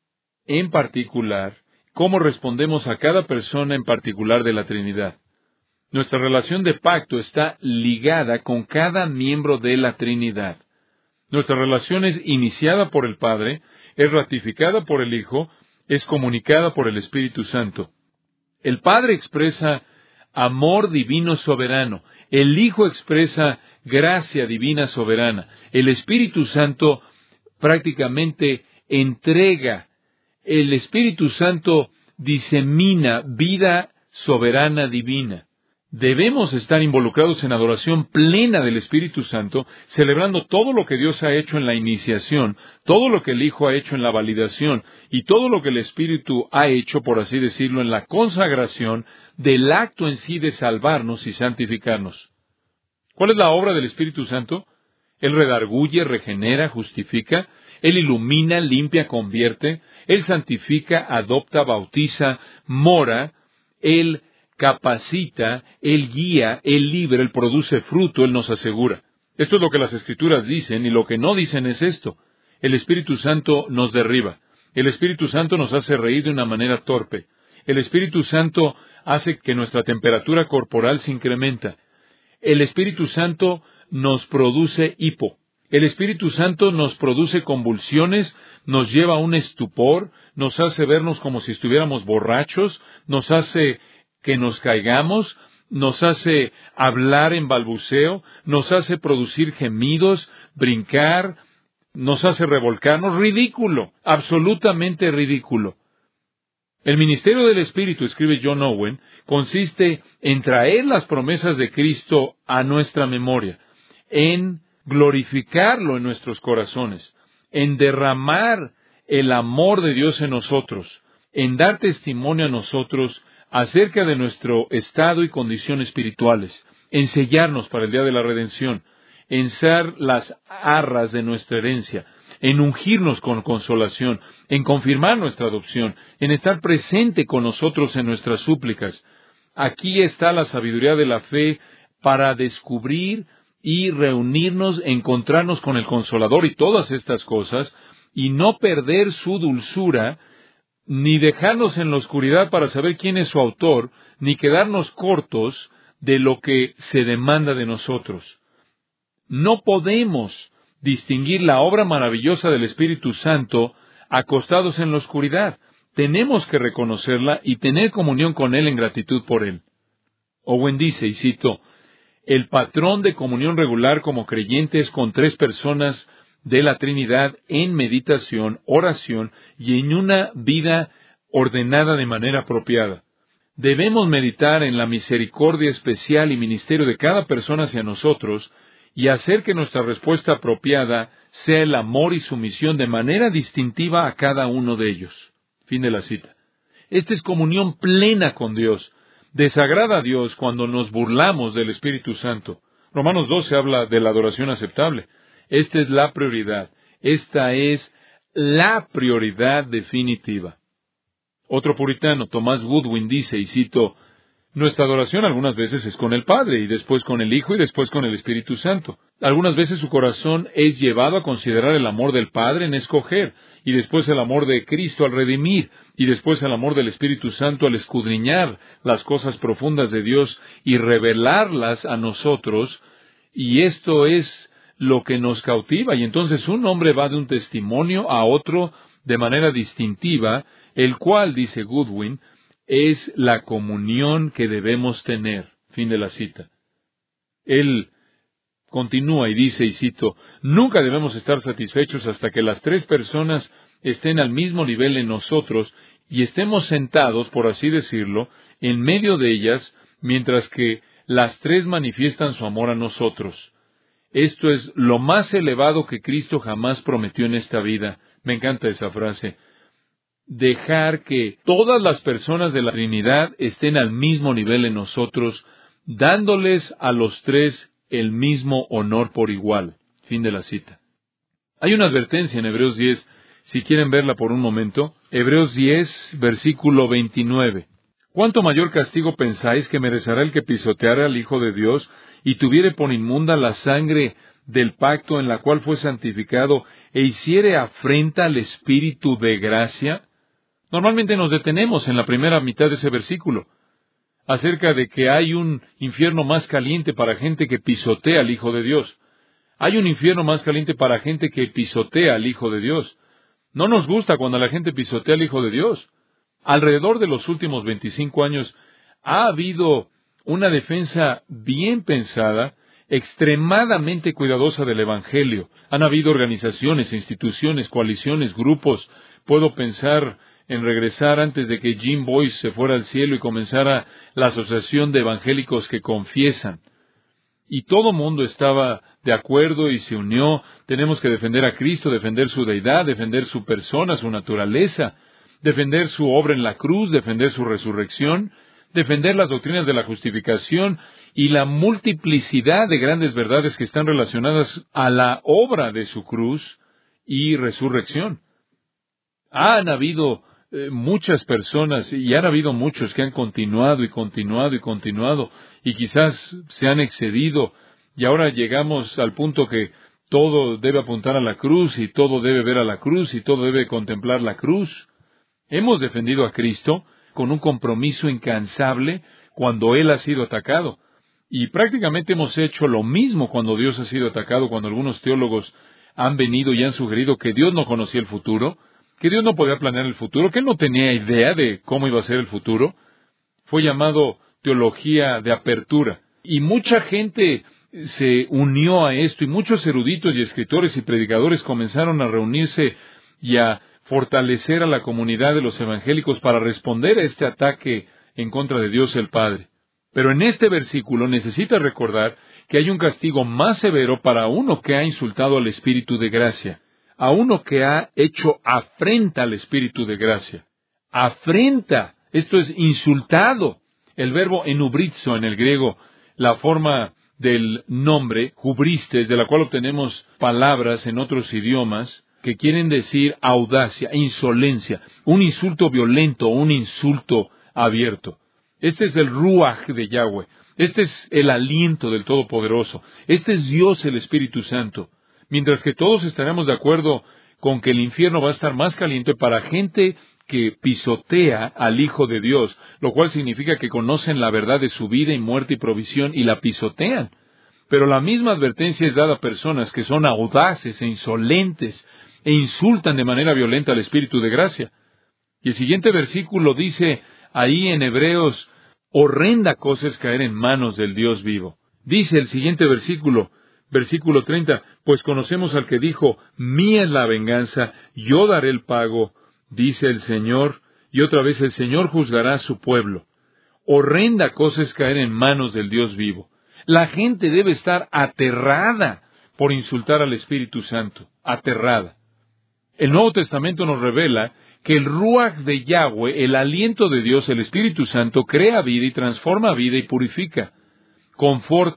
en particular, cómo respondemos a cada persona en particular de la Trinidad. Nuestra relación de pacto está ligada con cada miembro de la Trinidad. Nuestra relación es iniciada por el Padre, es ratificada por el Hijo, es comunicada por el Espíritu Santo. El Padre expresa amor divino soberano. El Hijo expresa gracia divina soberana. El Espíritu Santo prácticamente entrega. El Espíritu Santo disemina vida soberana divina. Debemos estar involucrados en adoración plena del Espíritu Santo, celebrando todo lo que Dios ha hecho en la iniciación, todo lo que el Hijo ha hecho en la validación, y todo lo que el Espíritu ha hecho, por así decirlo, en la consagración del acto en sí de salvarnos y santificarnos. ¿Cuál es la obra del Espíritu Santo? Él redarguye, regenera, justifica, Él ilumina, limpia, convierte, Él santifica, adopta, bautiza, mora, Él capacita, Él guía, Él libra, Él produce fruto, Él nos asegura. Esto es lo que las Escrituras dicen, y lo que no dicen es esto. El Espíritu Santo nos derriba. El Espíritu Santo nos hace reír de una manera torpe. El Espíritu Santo hace que nuestra temperatura corporal se incrementa. El Espíritu Santo nos produce hipo. El Espíritu Santo nos produce convulsiones, nos lleva a un estupor, nos hace vernos como si estuviéramos borrachos, nos hace que nos caigamos, nos hace hablar en balbuceo, nos hace producir gemidos, brincar, nos hace revolcarnos. Ridículo, absolutamente ridículo. El ministerio del Espíritu, escribe John Owen, consiste en traer las promesas de Cristo a nuestra memoria, en glorificarlo en nuestros corazones, en derramar el amor de Dios en nosotros, en dar testimonio a nosotros acerca de nuestro estado y condición espirituales, en sellarnos para el día de la redención, en ser las arras de nuestra herencia, en ungirnos con consolación, en confirmar nuestra adopción, en estar presente con nosotros en nuestras súplicas. Aquí está la sabiduría de la fe para descubrir y reunirnos, encontrarnos con el Consolador y todas estas cosas, y no perder su dulzura, ni dejarnos en la oscuridad para saber quién es su autor, ni quedarnos cortos de lo que se demanda de nosotros. No podemos distinguir la obra maravillosa del Espíritu Santo acostados en la oscuridad. Tenemos que reconocerla y tener comunión con Él en gratitud por Él. Owen dice, y cito, el patrón de comunión regular como creyente es con tres personas de la Trinidad en meditación, oración y en una vida ordenada de manera apropiada. Debemos meditar en la misericordia especial y ministerio de cada persona hacia nosotros y hacer que nuestra respuesta apropiada sea el amor y sumisión de manera distintiva a cada uno de ellos. Fin de la cita. Esta es comunión plena con Dios. Desagrada a Dios cuando nos burlamos del Espíritu Santo. Romanos doce habla de la adoración aceptable. Esta es la prioridad. Esta es la prioridad definitiva. Otro puritano, Thomas Goodwin, dice, y cito, nuestra adoración algunas veces es con el Padre, y después con el Hijo, y después con el Espíritu Santo. Algunas veces su corazón es llevado a considerar el amor del Padre en escoger, y después el amor de Cristo al redimir, y después el amor del Espíritu Santo al escudriñar las cosas profundas de Dios y revelarlas a nosotros, y esto es lo que nos cautiva. Y entonces un hombre va de un testimonio a otro de manera distintiva, el cual, dice Goodwin, es la comunión que debemos tener. Fin de la cita. Él continúa y dice, y cito, nunca debemos estar satisfechos hasta que las tres personas estén al mismo nivel en nosotros y estemos sentados, por así decirlo, en medio de ellas, mientras que las tres manifiestan su amor a nosotros. Esto es lo más elevado que Cristo jamás prometió en esta vida. Me encanta esa frase. Dejar que todas las personas de la Trinidad estén al mismo nivel en nosotros, dándoles a los tres el mismo honor por igual. Fin de la cita. Hay una advertencia en Hebreos diez, si quieren verla por un momento. Hebreos diez, versículo veintinueve. ¿Cuánto mayor castigo pensáis que merecerá el que pisoteare al Hijo de Dios y tuviere por inmunda la sangre del pacto en la cual fue santificado e hiciere afrenta al Espíritu de gracia? Normalmente nos detenemos en la primera mitad de ese versículo, acerca de que hay un infierno más caliente para gente que pisotea al Hijo de Dios. Hay un infierno más caliente para gente que pisotea al Hijo de Dios. No nos gusta cuando la gente pisotea al Hijo de Dios. Alrededor de los últimos veinticinco años ha habido una defensa bien pensada, extremadamente cuidadosa del Evangelio. Han habido organizaciones, instituciones, coaliciones, grupos. Puedo pensar en regresar antes de que Jim Boyce se fuera al cielo y comenzara la Asociación de Evangélicos que Confiesan. Y todo mundo estaba de acuerdo y se unió. Tenemos que defender a Cristo, defender su deidad, defender su persona, su naturaleza, defender su obra en la cruz, defender su resurrección, defender las doctrinas de la justificación y la multiplicidad de grandes verdades que están relacionadas a la obra de su cruz y resurrección. Han habido eh, muchas personas y han habido muchos que han continuado y continuado y continuado y quizás se han excedido y ahora llegamos al punto que todo debe apuntar a la cruz y todo debe ver a la cruz y todo debe contemplar la cruz. Hemos defendido a Cristo con un compromiso incansable cuando Él ha sido atacado. Y prácticamente hemos hecho lo mismo cuando Dios ha sido atacado, cuando algunos teólogos han venido y han sugerido que Dios no conocía el futuro, que Dios no podía planear el futuro, que Él no tenía idea de cómo iba a ser el futuro. Fue llamado teología de apertura. Y mucha gente se unió a esto, y muchos eruditos y escritores y predicadores comenzaron a reunirse y a fortalecer a la comunidad de los evangélicos para responder a este ataque en contra de Dios el Padre. Pero en este versículo necesita recordar que hay un castigo más severo para uno que ha insultado al Espíritu de gracia, a uno que ha hecho afrenta al Espíritu de gracia. Afrenta, esto es insultado. El verbo enubrizo en el griego, la forma del nombre, hubristes, de la cual obtenemos palabras en otros idiomas, que quieren decir audacia, insolencia, un insulto violento, un insulto abierto. Este es el ruaj de Yahweh. Este es el aliento del Todopoderoso. Este es Dios el Espíritu Santo. Mientras que todos estaremos de acuerdo con que el infierno va a estar más caliente para gente que pisotea al Hijo de Dios, lo cual significa que conocen la verdad de su vida y muerte y provisión y la pisotean. Pero la misma advertencia es dada a personas que son audaces e insolentes e insultan de manera violenta al Espíritu de gracia. Y el siguiente versículo dice ahí en Hebreos, horrenda cosa es caer en manos del Dios vivo. Dice el siguiente versículo, versículo treinta, pues conocemos al que dijo, mía es la venganza, yo daré el pago, dice el Señor, y otra vez el Señor juzgará a su pueblo. Horrenda cosa es caer en manos del Dios vivo. La gente debe estar aterrada por insultar al Espíritu Santo, aterrada. El Nuevo Testamento nos revela que el Ruach de Yahweh, el aliento de Dios, el Espíritu Santo, crea vida y transforma vida y purifica, conforta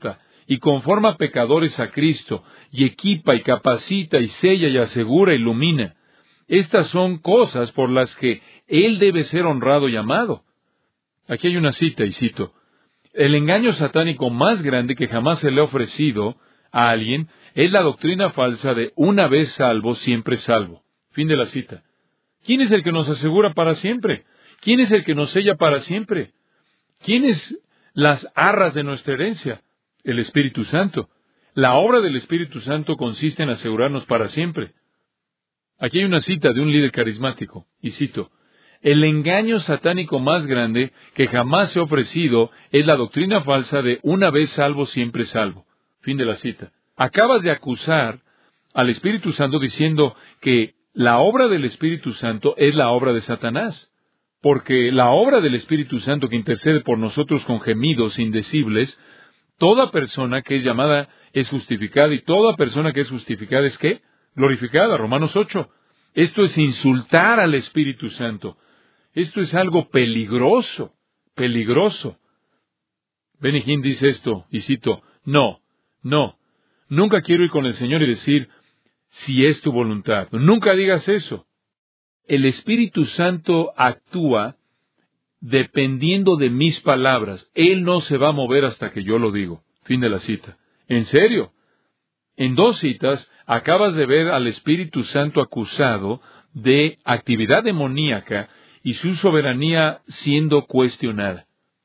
y conforma pecadores a Cristo, y equipa y capacita y sella y asegura y ilumina. Estas son cosas por las que Él debe ser honrado y amado. Aquí hay una cita, y cito, el engaño satánico más grande que jamás se le ha ofrecido a alguien es la doctrina falsa de una vez salvo, siempre salvo. Fin de la cita. ¿Quién es el que nos asegura para siempre? ¿Quién es el que nos sella para siempre? ¿Quién es las arras de nuestra herencia? El Espíritu Santo. La obra del Espíritu Santo consiste en asegurarnos para siempre. Aquí hay una cita de un líder carismático, y cito, el engaño satánico más grande que jamás se ha ofrecido es la doctrina falsa de una vez salvo, siempre salvo. Fin de la cita. Acabas de acusar al Espíritu Santo diciendo que la obra del Espíritu Santo es la obra de Satanás, porque la obra del Espíritu Santo que intercede por nosotros con gemidos indecibles, toda persona que es llamada es justificada, y toda persona que es justificada es ¿qué? Glorificada, Romanos ocho. Esto es insultar al Espíritu Santo. Esto es algo peligroso, peligroso. Benny Hinn dice esto, y cito, no, no, nunca quiero ir con el Señor y decir, si es tu voluntad. Nunca digas eso. El Espíritu Santo actúa dependiendo de mis palabras. Él no se va a mover hasta que yo lo digo. Fin de la cita. ¿En serio? En dos citas acabas de ver al Espíritu Santo acusado de actividad demoníaca y su soberanía siendo cuestionada.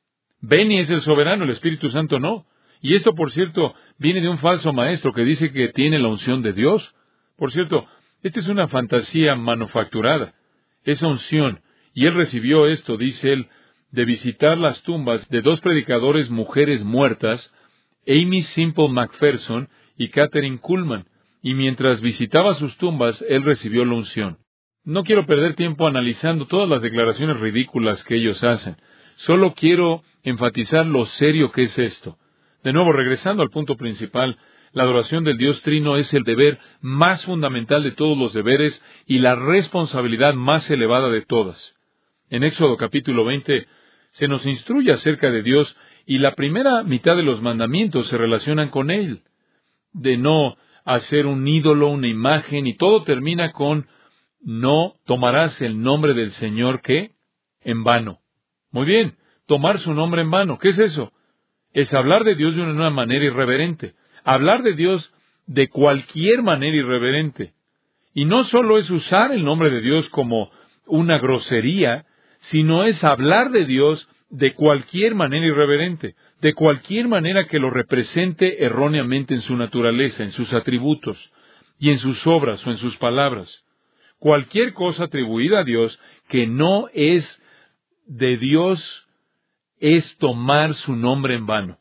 Benny es el soberano, el Espíritu Santo no. Y esto, por cierto, viene de un falso maestro que dice que tiene la unción de Dios. Por cierto, esta es una fantasía manufacturada. Esa unción, y él recibió esto, dice él, de visitar las tumbas de dos predicadores mujeres muertas, Amy Simple McPherson y Catherine Kuhlman, y mientras visitaba sus tumbas, él recibió la unción. No quiero perder tiempo analizando todas las declaraciones ridículas que ellos hacen. Solo quiero enfatizar lo serio que es esto. De nuevo, regresando al punto principal, la adoración del Dios Trino es el deber más fundamental de todos los deberes y la responsabilidad más elevada de todas. En Éxodo capítulo veinte se nos instruye acerca de Dios y la primera mitad de los mandamientos se relacionan con Él. De no hacer un ídolo, una imagen, y todo termina con no tomarás el nombre del Señor, ¿qué? En vano. Muy bien, tomar su nombre en vano. ¿Qué es eso? Es hablar de Dios de una manera irreverente. Hablar de Dios de cualquier manera irreverente. Y no solo es usar el nombre de Dios como una grosería, sino es hablar de Dios de cualquier manera irreverente, de cualquier manera que lo represente erróneamente en su naturaleza, en sus atributos, y en sus obras o en sus palabras. Cualquier cosa atribuida a Dios que no es de Dios es tomar su nombre en vano.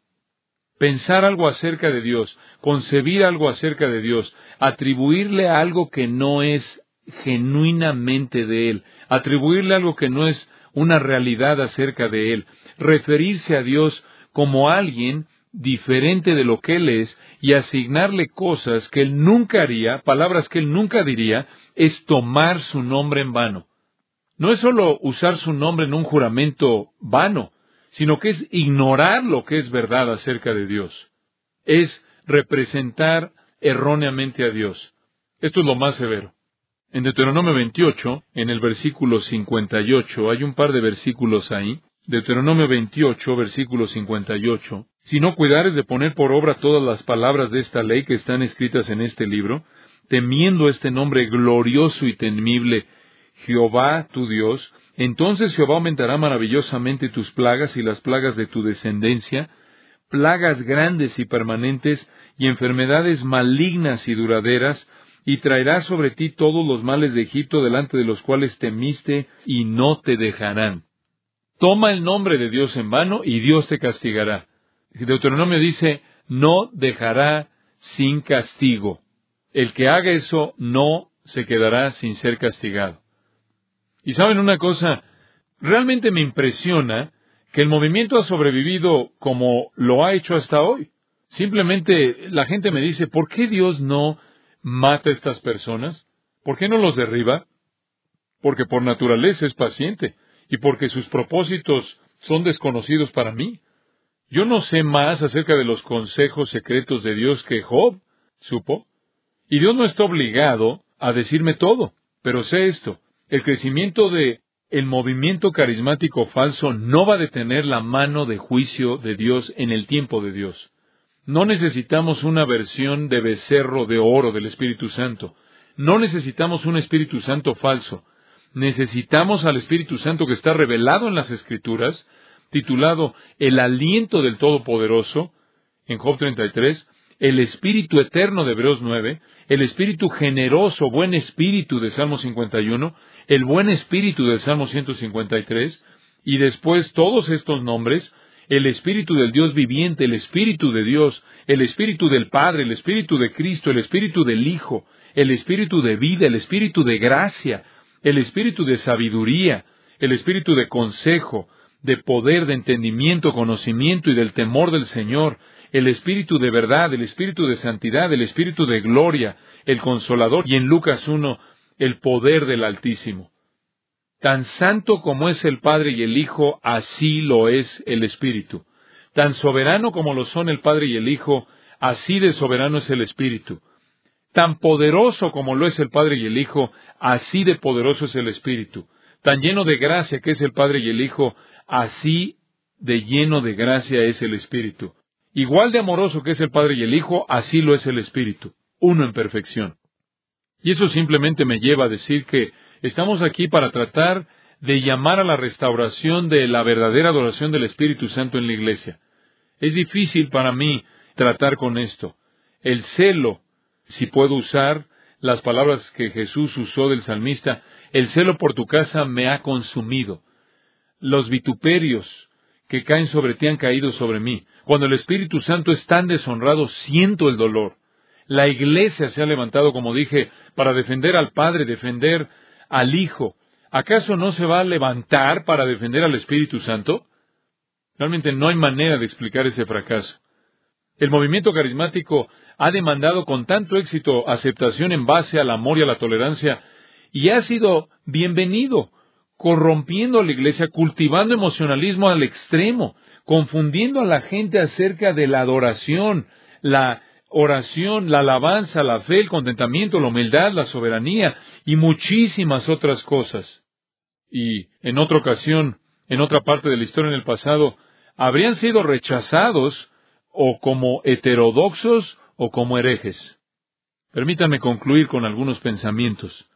Pensar algo acerca de Dios, concebir algo acerca de Dios, atribuirle algo que no es genuinamente de Él, atribuirle algo que no es una realidad acerca de Él, referirse a Dios como alguien diferente de lo que Él es y asignarle cosas que Él nunca haría, palabras que Él nunca diría, es tomar su nombre en vano. No es solo usar su nombre en un juramento vano, sino que es ignorar lo que es verdad acerca de Dios. Es representar erróneamente a Dios. Esto es lo más severo. En Deuteronomio veintiocho, en el versículo cincuenta y ocho, hay un par de versículos ahí. Deuteronomio veintiocho, versículo cincuenta y ocho. Si no cuidares de poner por obra todas las palabras de esta ley que están escritas en este libro, temiendo este nombre glorioso y temible, Jehová tu Dios, entonces Jehová aumentará maravillosamente tus plagas y las plagas de tu descendencia, plagas grandes y permanentes, y enfermedades malignas y duraderas, y traerá sobre ti todos los males de Egipto delante de los cuales temiste, y no te dejarán. Toma el nombre de Dios en vano, y Dios te castigará. Deuteronomio dice, no dejará sin castigo. El que haga eso no se quedará sin ser castigado. Y saben una cosa, realmente me impresiona que el movimiento ha sobrevivido como lo ha hecho hasta hoy. Simplemente la gente me dice, ¿por qué Dios no mata a estas personas? ¿Por qué no los derriba? Porque por naturaleza es paciente y porque sus propósitos son desconocidos para mí. Yo no sé más acerca de los consejos secretos de Dios que Job supo. Y Dios no está obligado a decirme todo. Pero sé esto, el crecimiento de el movimiento carismático falso no va a detener la mano de juicio de Dios en el tiempo de Dios. No necesitamos una versión de becerro de oro del Espíritu Santo. No necesitamos un Espíritu Santo falso. Necesitamos al Espíritu Santo que está revelado en las Escrituras, titulado El aliento del Todopoderoso, en Job treinta y tres, el Espíritu eterno de Hebreos nueve, el Espíritu generoso, buen Espíritu de Salmo cincuenta y uno, el buen Espíritu del Salmo ciento cincuenta y tres, y después todos estos nombres, el Espíritu del Dios viviente, el Espíritu de Dios, el Espíritu del Padre, el Espíritu de Cristo, el Espíritu del Hijo, el Espíritu de vida, el Espíritu de gracia, el Espíritu de sabiduría, el Espíritu de consejo, de poder, de entendimiento, conocimiento y del temor del Señor, el Espíritu de verdad, el Espíritu de santidad, el Espíritu de gloria, el Consolador, y en Lucas uno, el poder del Altísimo. Tan santo como es el Padre y el Hijo, así lo es el Espíritu. Tan soberano como lo son el Padre y el Hijo, así de soberano es el Espíritu. Tan poderoso como lo es el Padre y el Hijo, así de poderoso es el Espíritu. Tan lleno de gracia que es el Padre y el Hijo, así de lleno de gracia es el Espíritu. Igual de amoroso que es el Padre y el Hijo, así lo es el Espíritu, uno en perfección. Y eso simplemente me lleva a decir que estamos aquí para tratar de llamar a la restauración de la verdadera adoración del Espíritu Santo en la iglesia. Es difícil para mí tratar con esto. El celo, si puedo usar las palabras que Jesús usó del salmista, el celo por tu casa me ha consumido. Los vituperios que caen sobre ti han caído sobre mí. Cuando el Espíritu Santo es tan deshonrado, siento el dolor. La iglesia se ha levantado, como dije, para defender al Padre, defender al Hijo. ¿Acaso no se va a levantar para defender al Espíritu Santo? Realmente no hay manera de explicar ese fracaso. El movimiento carismático ha demandado con tanto éxito aceptación en base al amor y a la tolerancia, y ha sido bienvenido, corrompiendo a la iglesia, cultivando emocionalismo al extremo, confundiendo a la gente acerca de la adoración, la oración, la alabanza, la fe, el contentamiento, la humildad, la soberanía y muchísimas otras cosas. Y en otra ocasión, en otra parte de la historia en el pasado, habrían sido rechazados o como heterodoxos o como herejes. Permítame concluir con algunos pensamientos.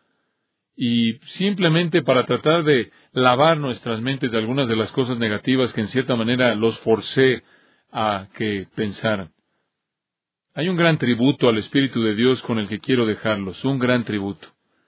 Y simplemente para tratar de lavar nuestras mentes de algunas de las cosas negativas que en cierta manera los forcé a que pensaran. Hay un gran tributo al Espíritu de Dios con el que quiero dejarlos, un gran tributo.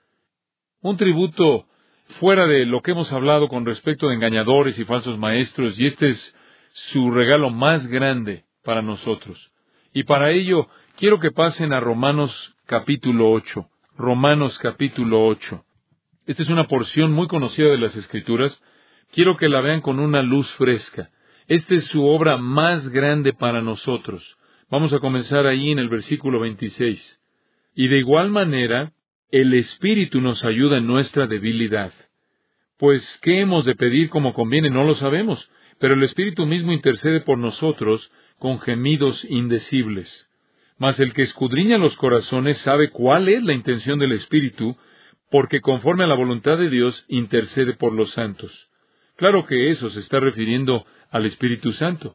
Un tributo fuera de lo que hemos hablado con respecto de engañadores y falsos maestros, y este es su regalo más grande para nosotros. Y para ello quiero que pasen a Romanos capítulo ocho. Romanos capítulo ocho. Esta es una porción muy conocida de las Escrituras. Quiero que la vean con una luz fresca. Esta es su obra más grande para nosotros. Vamos a comenzar ahí en el versículo veintiséis. Y de igual manera, el Espíritu nos ayuda en nuestra debilidad. Pues, ¿qué hemos de pedir como conviene? No lo sabemos, pero el Espíritu mismo intercede por nosotros con gemidos indecibles. Mas el que escudriña los corazones sabe cuál es la intención del Espíritu, porque conforme a la voluntad de Dios intercede por los santos. Claro que eso se está refiriendo al Espíritu Santo.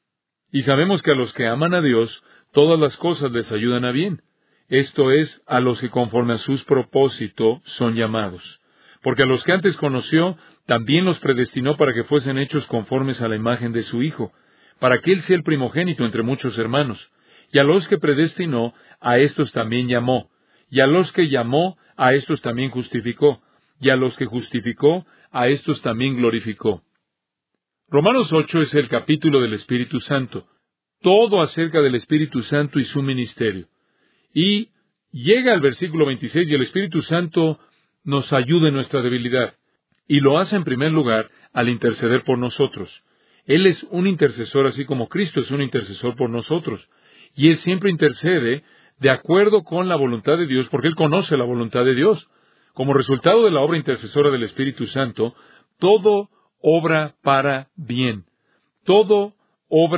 Y sabemos que a los que aman a Dios, todas las cosas les ayudan a bien. Esto es, a los que conforme a sus propósitos son llamados. Porque a los que antes conoció, también los predestinó para que fuesen hechos conformes a la imagen de su Hijo, para que Él sea el primogénito entre muchos hermanos. Y a los que predestinó, a estos también llamó. Y a los que llamó, a estos también justificó. Y a los que justificó, a estos también glorificó. Romanos ocho es el capítulo del Espíritu Santo. Todo acerca del Espíritu Santo y su ministerio. Y llega al versículo veintiséis y el Espíritu Santo nos ayuda en nuestra debilidad. Y lo hace en primer lugar al interceder por nosotros. Él es un intercesor así como Cristo es un intercesor por nosotros. Y Él siempre intercede de acuerdo con la voluntad de Dios, porque Él conoce la voluntad de Dios. Como resultado de la obra intercesora del Espíritu Santo, todo obra para bien. Todo obra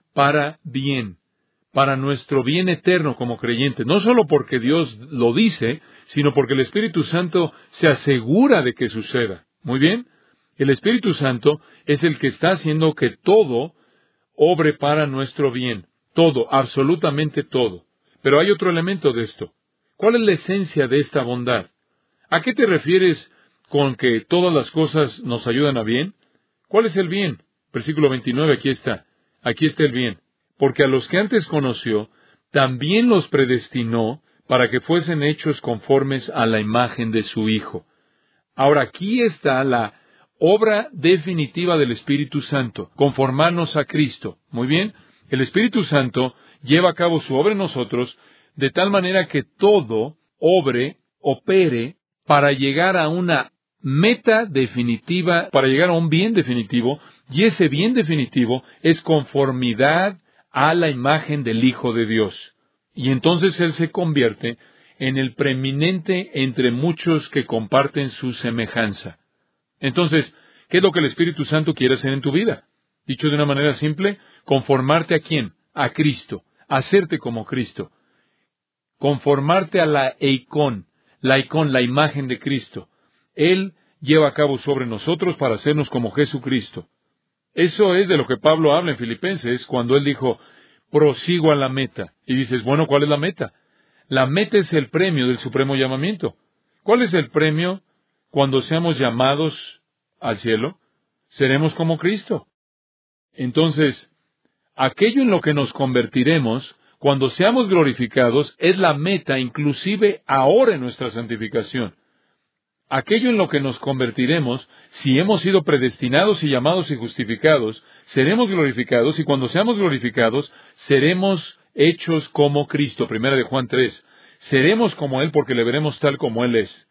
para bien, para nuestro bien eterno como creyentes. No solo porque Dios lo dice, sino porque el Espíritu Santo se asegura de que suceda. Muy bien, el Espíritu Santo es el que está haciendo que todo obre para nuestro bien. Todo, absolutamente todo. Pero hay otro elemento de esto. ¿Cuál es la esencia de esta bondad? ¿A qué te refieres con que todas las cosas nos ayudan a bien? ¿Cuál es el bien? Versículo veintinueve, aquí está. Aquí está el bien. Porque a los que antes conoció, también los predestinó para que fuesen hechos conformes a la imagen de su Hijo. Ahora, aquí está la obra definitiva del Espíritu Santo, conformarnos a Cristo. Muy bien, el Espíritu Santo lleva a cabo su obra en nosotros de tal manera que todo obre, opere, para llegar a una meta definitiva, para llegar a un bien definitivo, y ese bien definitivo es conformidad a la imagen del Hijo de Dios. Y entonces Él se convierte en el preeminente entre muchos que comparten su semejanza. Entonces, ¿qué es lo que el Espíritu Santo quiere hacer en tu vida? Dicho de una manera simple, conformarte a quién? A Cristo, hacerte como Cristo. Conformarte a la eikon, la eikon, la imagen de Cristo. Él lleva a cabo sobre nosotros para hacernos como Jesucristo. Eso es de lo que Pablo habla en Filipenses cuando él dijo, prosigo a la meta. Y dices, bueno, ¿cuál es la meta? La meta es el premio del supremo llamamiento. ¿Cuál es el premio cuando seamos llamados al cielo? Seremos como Cristo. Entonces, aquello en lo que nos convertiremos, cuando seamos glorificados, es la meta inclusive ahora en nuestra santificación. Aquello en lo que nos convertiremos, si hemos sido predestinados y llamados y justificados, seremos glorificados, y cuando seamos glorificados, seremos hechos como Cristo. Primera de Juan tres. Seremos como Él porque le veremos tal como Él es.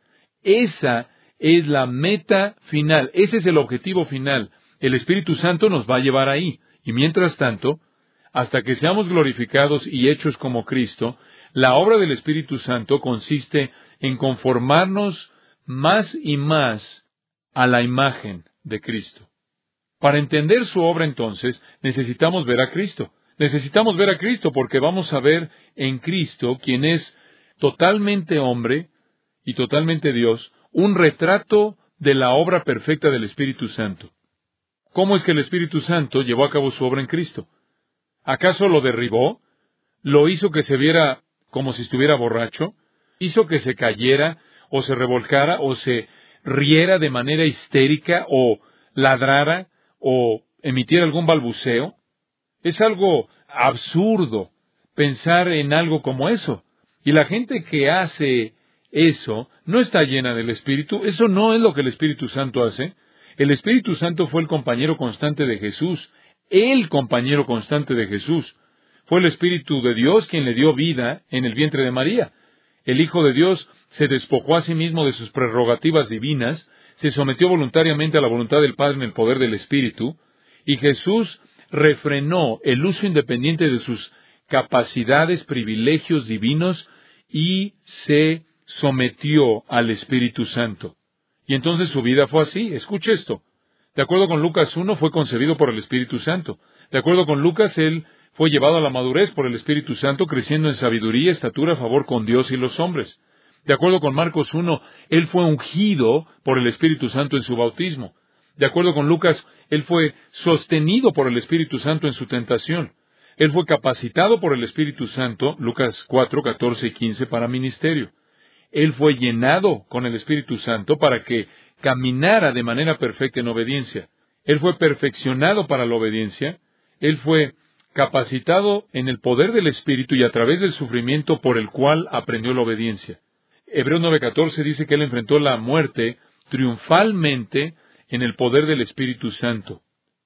Esa es la meta final, ese es el objetivo final. El Espíritu Santo nos va a llevar ahí. Y mientras tanto, hasta que seamos glorificados y hechos como Cristo, la obra del Espíritu Santo consiste en conformarnos más y más a la imagen de Cristo. Para entender su obra, entonces, necesitamos ver a Cristo. Necesitamos ver a Cristo porque vamos a ver en Cristo, quien es totalmente hombre y totalmente Dios, un retrato de la obra perfecta del Espíritu Santo. ¿Cómo es que el Espíritu Santo llevó a cabo su obra en Cristo? ¿Acaso lo derribó? ¿Lo hizo que se viera como si estuviera borracho? ¿Hizo que se cayera, o se revolcara, o se riera de manera histérica, o ladrara, o emitiera algún balbuceo? Es algo absurdo pensar en algo como eso. Y la gente que hace eso no está llena del Espíritu. Eso no es lo que el Espíritu Santo hace. El Espíritu Santo fue el compañero constante de Jesús. El compañero constante de Jesús. Fue el Espíritu de Dios quien le dio vida en el vientre de María. El Hijo de Dios se despojó a sí mismo de sus prerrogativas divinas, se sometió voluntariamente a la voluntad del Padre en el poder del Espíritu, y Jesús refrenó el uso independiente de sus capacidades, privilegios divinos, y se sometió al Espíritu Santo. Y entonces su vida fue así. Escuche esto. De acuerdo con Lucas uno, fue concebido por el Espíritu Santo. De acuerdo con Lucas, él fue llevado a la madurez por el Espíritu Santo, creciendo en sabiduría, estatura, favor con Dios y los hombres. De acuerdo con Marcos uno, él fue ungido por el Espíritu Santo en su bautismo. De acuerdo con Lucas, él fue sostenido por el Espíritu Santo en su tentación. Él fue capacitado por el Espíritu Santo, Lucas cuatro, catorce y quince, para ministerio. Él fue llenado con el Espíritu Santo para que caminara de manera perfecta en obediencia. Él fue perfeccionado para la obediencia. Él fue capacitado en el poder del Espíritu y a través del sufrimiento por el cual aprendió la obediencia. Hebreos nueve catorce dice que él enfrentó la muerte triunfalmente en el poder del Espíritu Santo.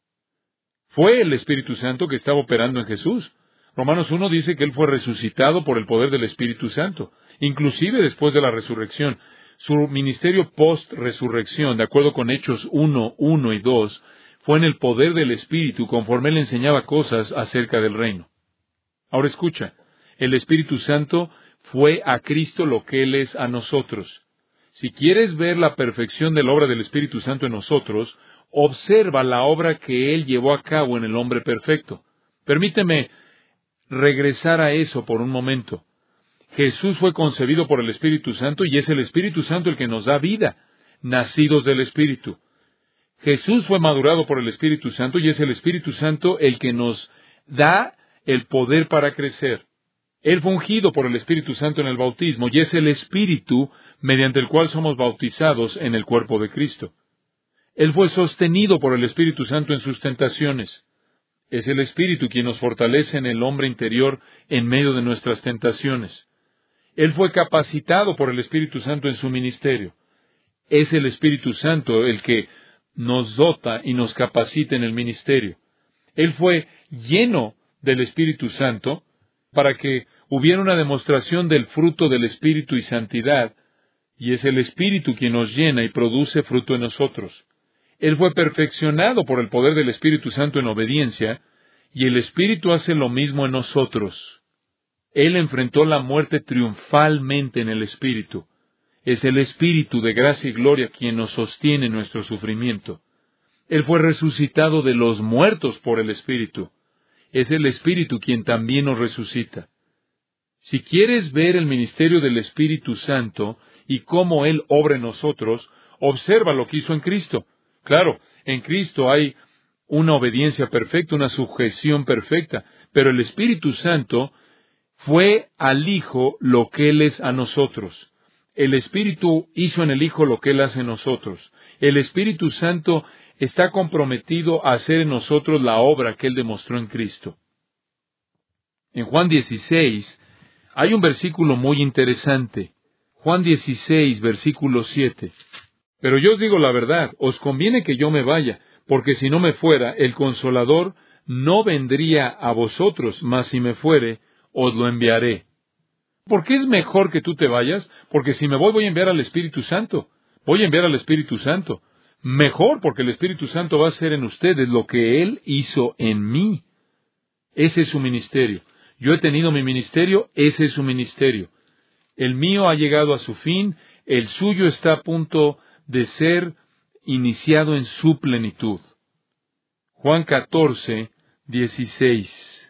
Fue el Espíritu Santo que estaba operando en Jesús. Romanos uno dice que él fue resucitado por el poder del Espíritu Santo, inclusive después de la resurrección. Su ministerio post-resurrección, de acuerdo con Hechos uno, uno y dos, fue en el poder del Espíritu, conforme él enseñaba cosas acerca del reino. Ahora escucha, el Espíritu Santo fue a Cristo lo que Él es a nosotros. Si quieres ver la perfección de la obra del Espíritu Santo en nosotros, observa la obra que Él llevó a cabo en el hombre perfecto. Permíteme regresar a eso por un momento. Jesús fue concebido por el Espíritu Santo y es el Espíritu Santo el que nos da vida, nacidos del Espíritu. Jesús fue madurado por el Espíritu Santo y es el Espíritu Santo el que nos da el poder para crecer. Él fue ungido por el Espíritu Santo en el bautismo y es el Espíritu mediante el cual somos bautizados en el cuerpo de Cristo. Él fue sostenido por el Espíritu Santo en sus tentaciones. Es el Espíritu quien nos fortalece en el hombre interior en medio de nuestras tentaciones. Él fue capacitado por el Espíritu Santo en su ministerio. Es el Espíritu Santo el que nos dota y nos capacita en el ministerio. Él fue lleno del Espíritu Santo para que hubiera una demostración del fruto del Espíritu y santidad, y es el Espíritu quien nos llena y produce fruto en nosotros. Él fue perfeccionado por el poder del Espíritu Santo en obediencia, y el Espíritu hace lo mismo en nosotros. Él enfrentó la muerte triunfalmente en el Espíritu. Es el Espíritu de gracia y gloria quien nos sostiene en nuestro sufrimiento. Él fue resucitado de los muertos por el Espíritu. Es el Espíritu quien también nos resucita. Si quieres ver el ministerio del Espíritu Santo y cómo Él obra en nosotros, observa lo que hizo en Cristo. Claro, en Cristo hay una obediencia perfecta, una sujeción perfecta, pero el Espíritu Santo fue al Hijo lo que Él es a nosotros. El Espíritu hizo en el Hijo lo que Él hace en nosotros. El Espíritu Santo está comprometido a hacer en nosotros la obra que Él demostró en Cristo. En Juan dieciséis hay un versículo muy interesante. Juan dieciséis, versículo siete. Pero yo os digo la verdad, os conviene que yo me vaya, porque si no me fuera, el Consolador no vendría a vosotros, mas si me fuere, os lo enviaré. ¿Por qué es mejor que tú te vayas? Porque si me voy, voy a enviar al Espíritu Santo. Voy a enviar al Espíritu Santo. Mejor, porque el Espíritu Santo va a hacer en ustedes lo que Él hizo en mí. Ese es su ministerio. Yo he tenido mi ministerio, ese es su ministerio. El mío ha llegado a su fin, el suyo está a punto de ser iniciado en su plenitud. Juan catorce, dieciséis.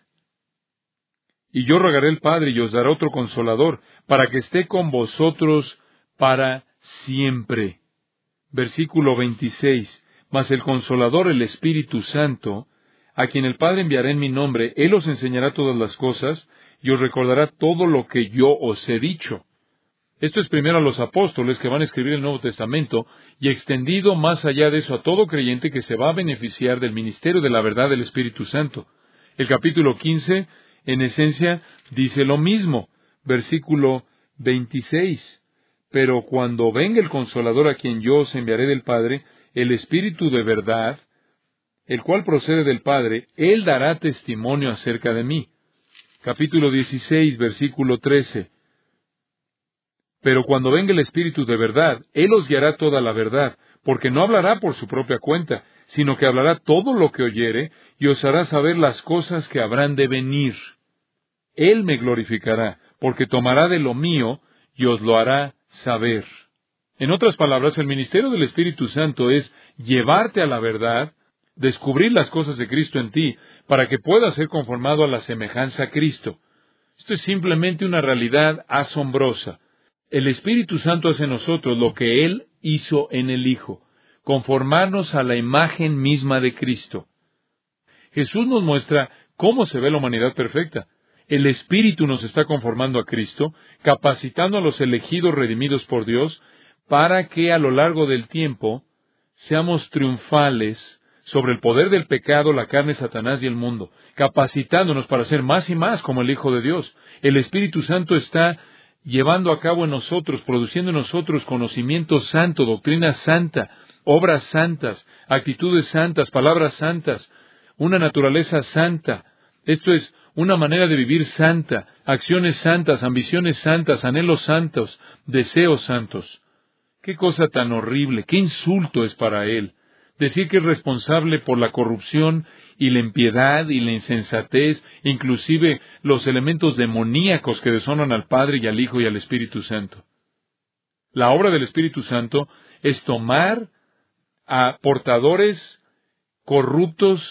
Y yo rogaré al Padre y os dará otro Consolador, para que esté con vosotros para siempre. Versículo veintiséis. Mas el Consolador, el Espíritu Santo, a quien el Padre enviará en mi nombre, Él os enseñará todas las cosas, y os recordará todo lo que yo os he dicho. Esto es primero a los apóstoles que van a escribir el Nuevo Testamento, y extendido más allá de eso a todo creyente que se va a beneficiar del ministerio de la verdad del Espíritu Santo. El capítulo quince, en esencia, dice lo mismo. Versículo veintiséis. Pero cuando venga el Consolador a quien yo os enviaré del Padre, el Espíritu de verdad, el cual procede del Padre, Él dará testimonio acerca de mí. Capítulo dieciséis, versículo trece. Pero cuando venga el Espíritu de verdad, Él os guiará toda la verdad, porque no hablará por su propia cuenta, sino que hablará todo lo que oyere, y os hará saber las cosas que habrán de venir. Él me glorificará, porque tomará de lo mío, y os lo hará saber. En otras palabras, el ministerio del Espíritu Santo es llevarte a la verdad, descubrir las cosas de Cristo en ti, para que puedas ser conformado a la semejanza a Cristo. Esto es simplemente una realidad asombrosa. El Espíritu Santo hace en nosotros lo que Él hizo en el Hijo, conformarnos a la imagen misma de Cristo. Jesús nos muestra cómo se ve la humanidad perfecta. El Espíritu nos está conformando a Cristo, capacitando a los elegidos redimidos por Dios, para que a lo largo del tiempo seamos triunfales sobre el poder del pecado, la carne, Satanás y el mundo, capacitándonos para ser más y más como el Hijo de Dios. El Espíritu Santo está llevando a cabo en nosotros, produciendo en nosotros conocimiento santo, doctrina santa, obras santas, actitudes santas, palabras santas, una naturaleza santa. Esto es una manera de vivir santa, acciones santas, ambiciones santas, anhelos santos, deseos santos. Qué cosa tan horrible, qué insulto es para Él decir que es responsable por la corrupción y la impiedad y la insensatez, inclusive los elementos demoníacos que deshonran al Padre y al Hijo y al Espíritu Santo. La obra del Espíritu Santo es tomar a portadores corruptos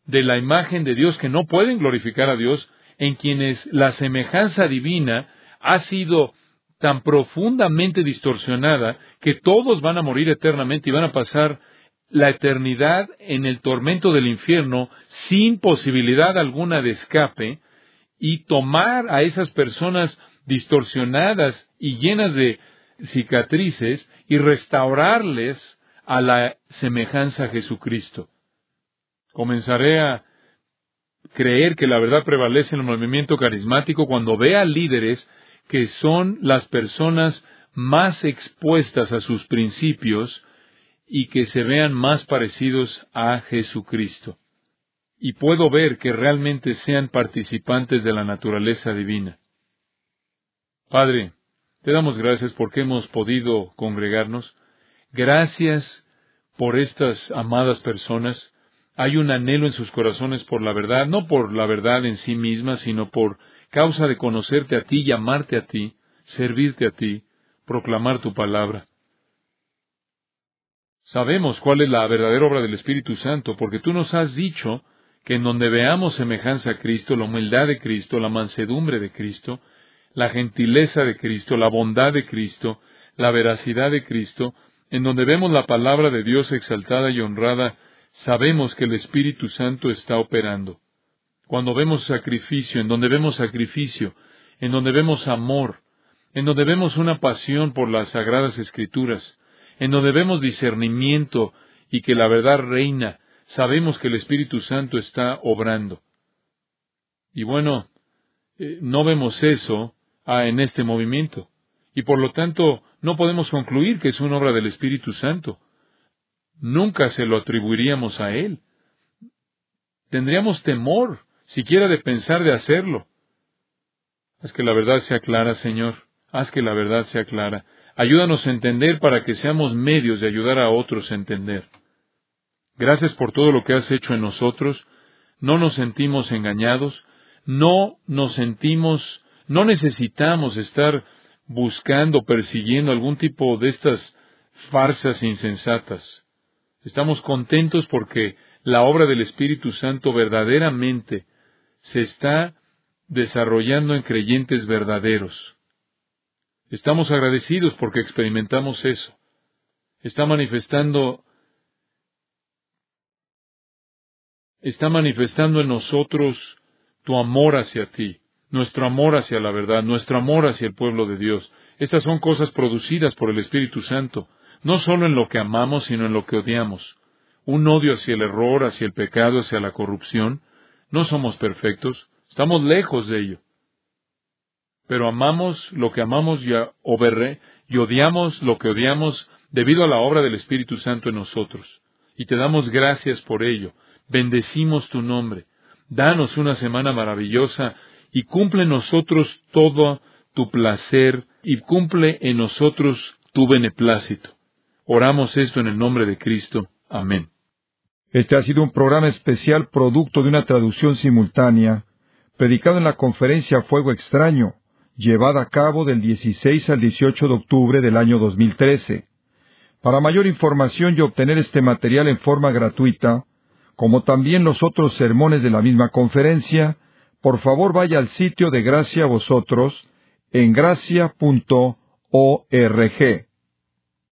de la imagen de Dios que no pueden glorificar a Dios, en quienes la semejanza divina ha sido tan profundamente distorsionada que todos van a morir eternamente y van a pasar la eternidad en el tormento del infierno sin posibilidad alguna de escape, y tomar a esas personas distorsionadas y llenas de cicatrices y restaurarles a la semejanza a Jesucristo. Comenzaré a creer que la verdad prevalece en el movimiento carismático cuando vea líderes que son las personas más expuestas a sus principios y que se vean más parecidos a Jesucristo. Y puedo ver que realmente sean participantes de la naturaleza divina. Padre, te damos gracias porque hemos podido congregarnos. Gracias por estas amadas personas. Hay un anhelo en sus corazones por la verdad, no por la verdad en sí misma, sino por causa de conocerte a ti, llamarte a ti, servirte a ti, proclamar tu palabra. Sabemos cuál es la verdadera obra del Espíritu Santo, porque tú nos has dicho que en donde veamos semejanza a Cristo, la humildad de Cristo, la mansedumbre de Cristo, la gentileza de Cristo, la bondad de Cristo, la veracidad de Cristo, en donde vemos la palabra de Dios exaltada y honrada, sabemos que el Espíritu Santo está operando. Cuando vemos sacrificio, en donde vemos sacrificio, en donde vemos amor, en donde vemos una pasión por las Sagradas Escrituras, en donde vemos discernimiento y que la verdad reina, sabemos que el Espíritu Santo está obrando. Y bueno, eh, no vemos eso ah, en este movimiento. Y por lo tanto, no podemos concluir que es una obra del Espíritu Santo. Nunca se lo atribuiríamos a Él. Tendríamos temor, siquiera de pensar de hacerlo. Haz que la verdad sea clara, Señor. Haz que la verdad sea clara. Ayúdanos a entender para que seamos medios de ayudar a otros a entender. Gracias por todo lo que has hecho en nosotros. No nos sentimos engañados. No nos sentimos, no necesitamos estar buscando, persiguiendo algún tipo de estas farsas insensatas. Estamos contentos porque la obra del Espíritu Santo verdaderamente se está desarrollando en creyentes verdaderos. Estamos agradecidos porque experimentamos eso. Está manifestando, está manifestando en nosotros tu amor hacia ti, nuestro amor hacia la verdad, nuestro amor hacia el pueblo de Dios. Estas son cosas producidas por el Espíritu Santo, no solo en lo que amamos, sino en lo que odiamos. Un odio hacia el error, hacia el pecado, hacia la corrupción. No somos perfectos, estamos lejos de ello. Pero amamos lo que amamos y, oberre, y odiamos lo que odiamos debido a la obra del Espíritu Santo en nosotros. Y te damos gracias por ello. Bendecimos tu nombre. Danos una semana maravillosa y cumple en nosotros todo tu placer y cumple en nosotros tu beneplácito. Oramos esto en el nombre de Cristo. Amén. Este ha sido un programa especial producto de una traducción simultánea, predicado en la conferencia Fuego Extraño, llevada a cabo del dieciséis al dieciocho de octubre del año dos mil trece. Para mayor información y obtener este material en forma gratuita, como también los otros sermones de la misma conferencia, por favor vaya al sitio de Gracia a Vosotros en gracia punto org.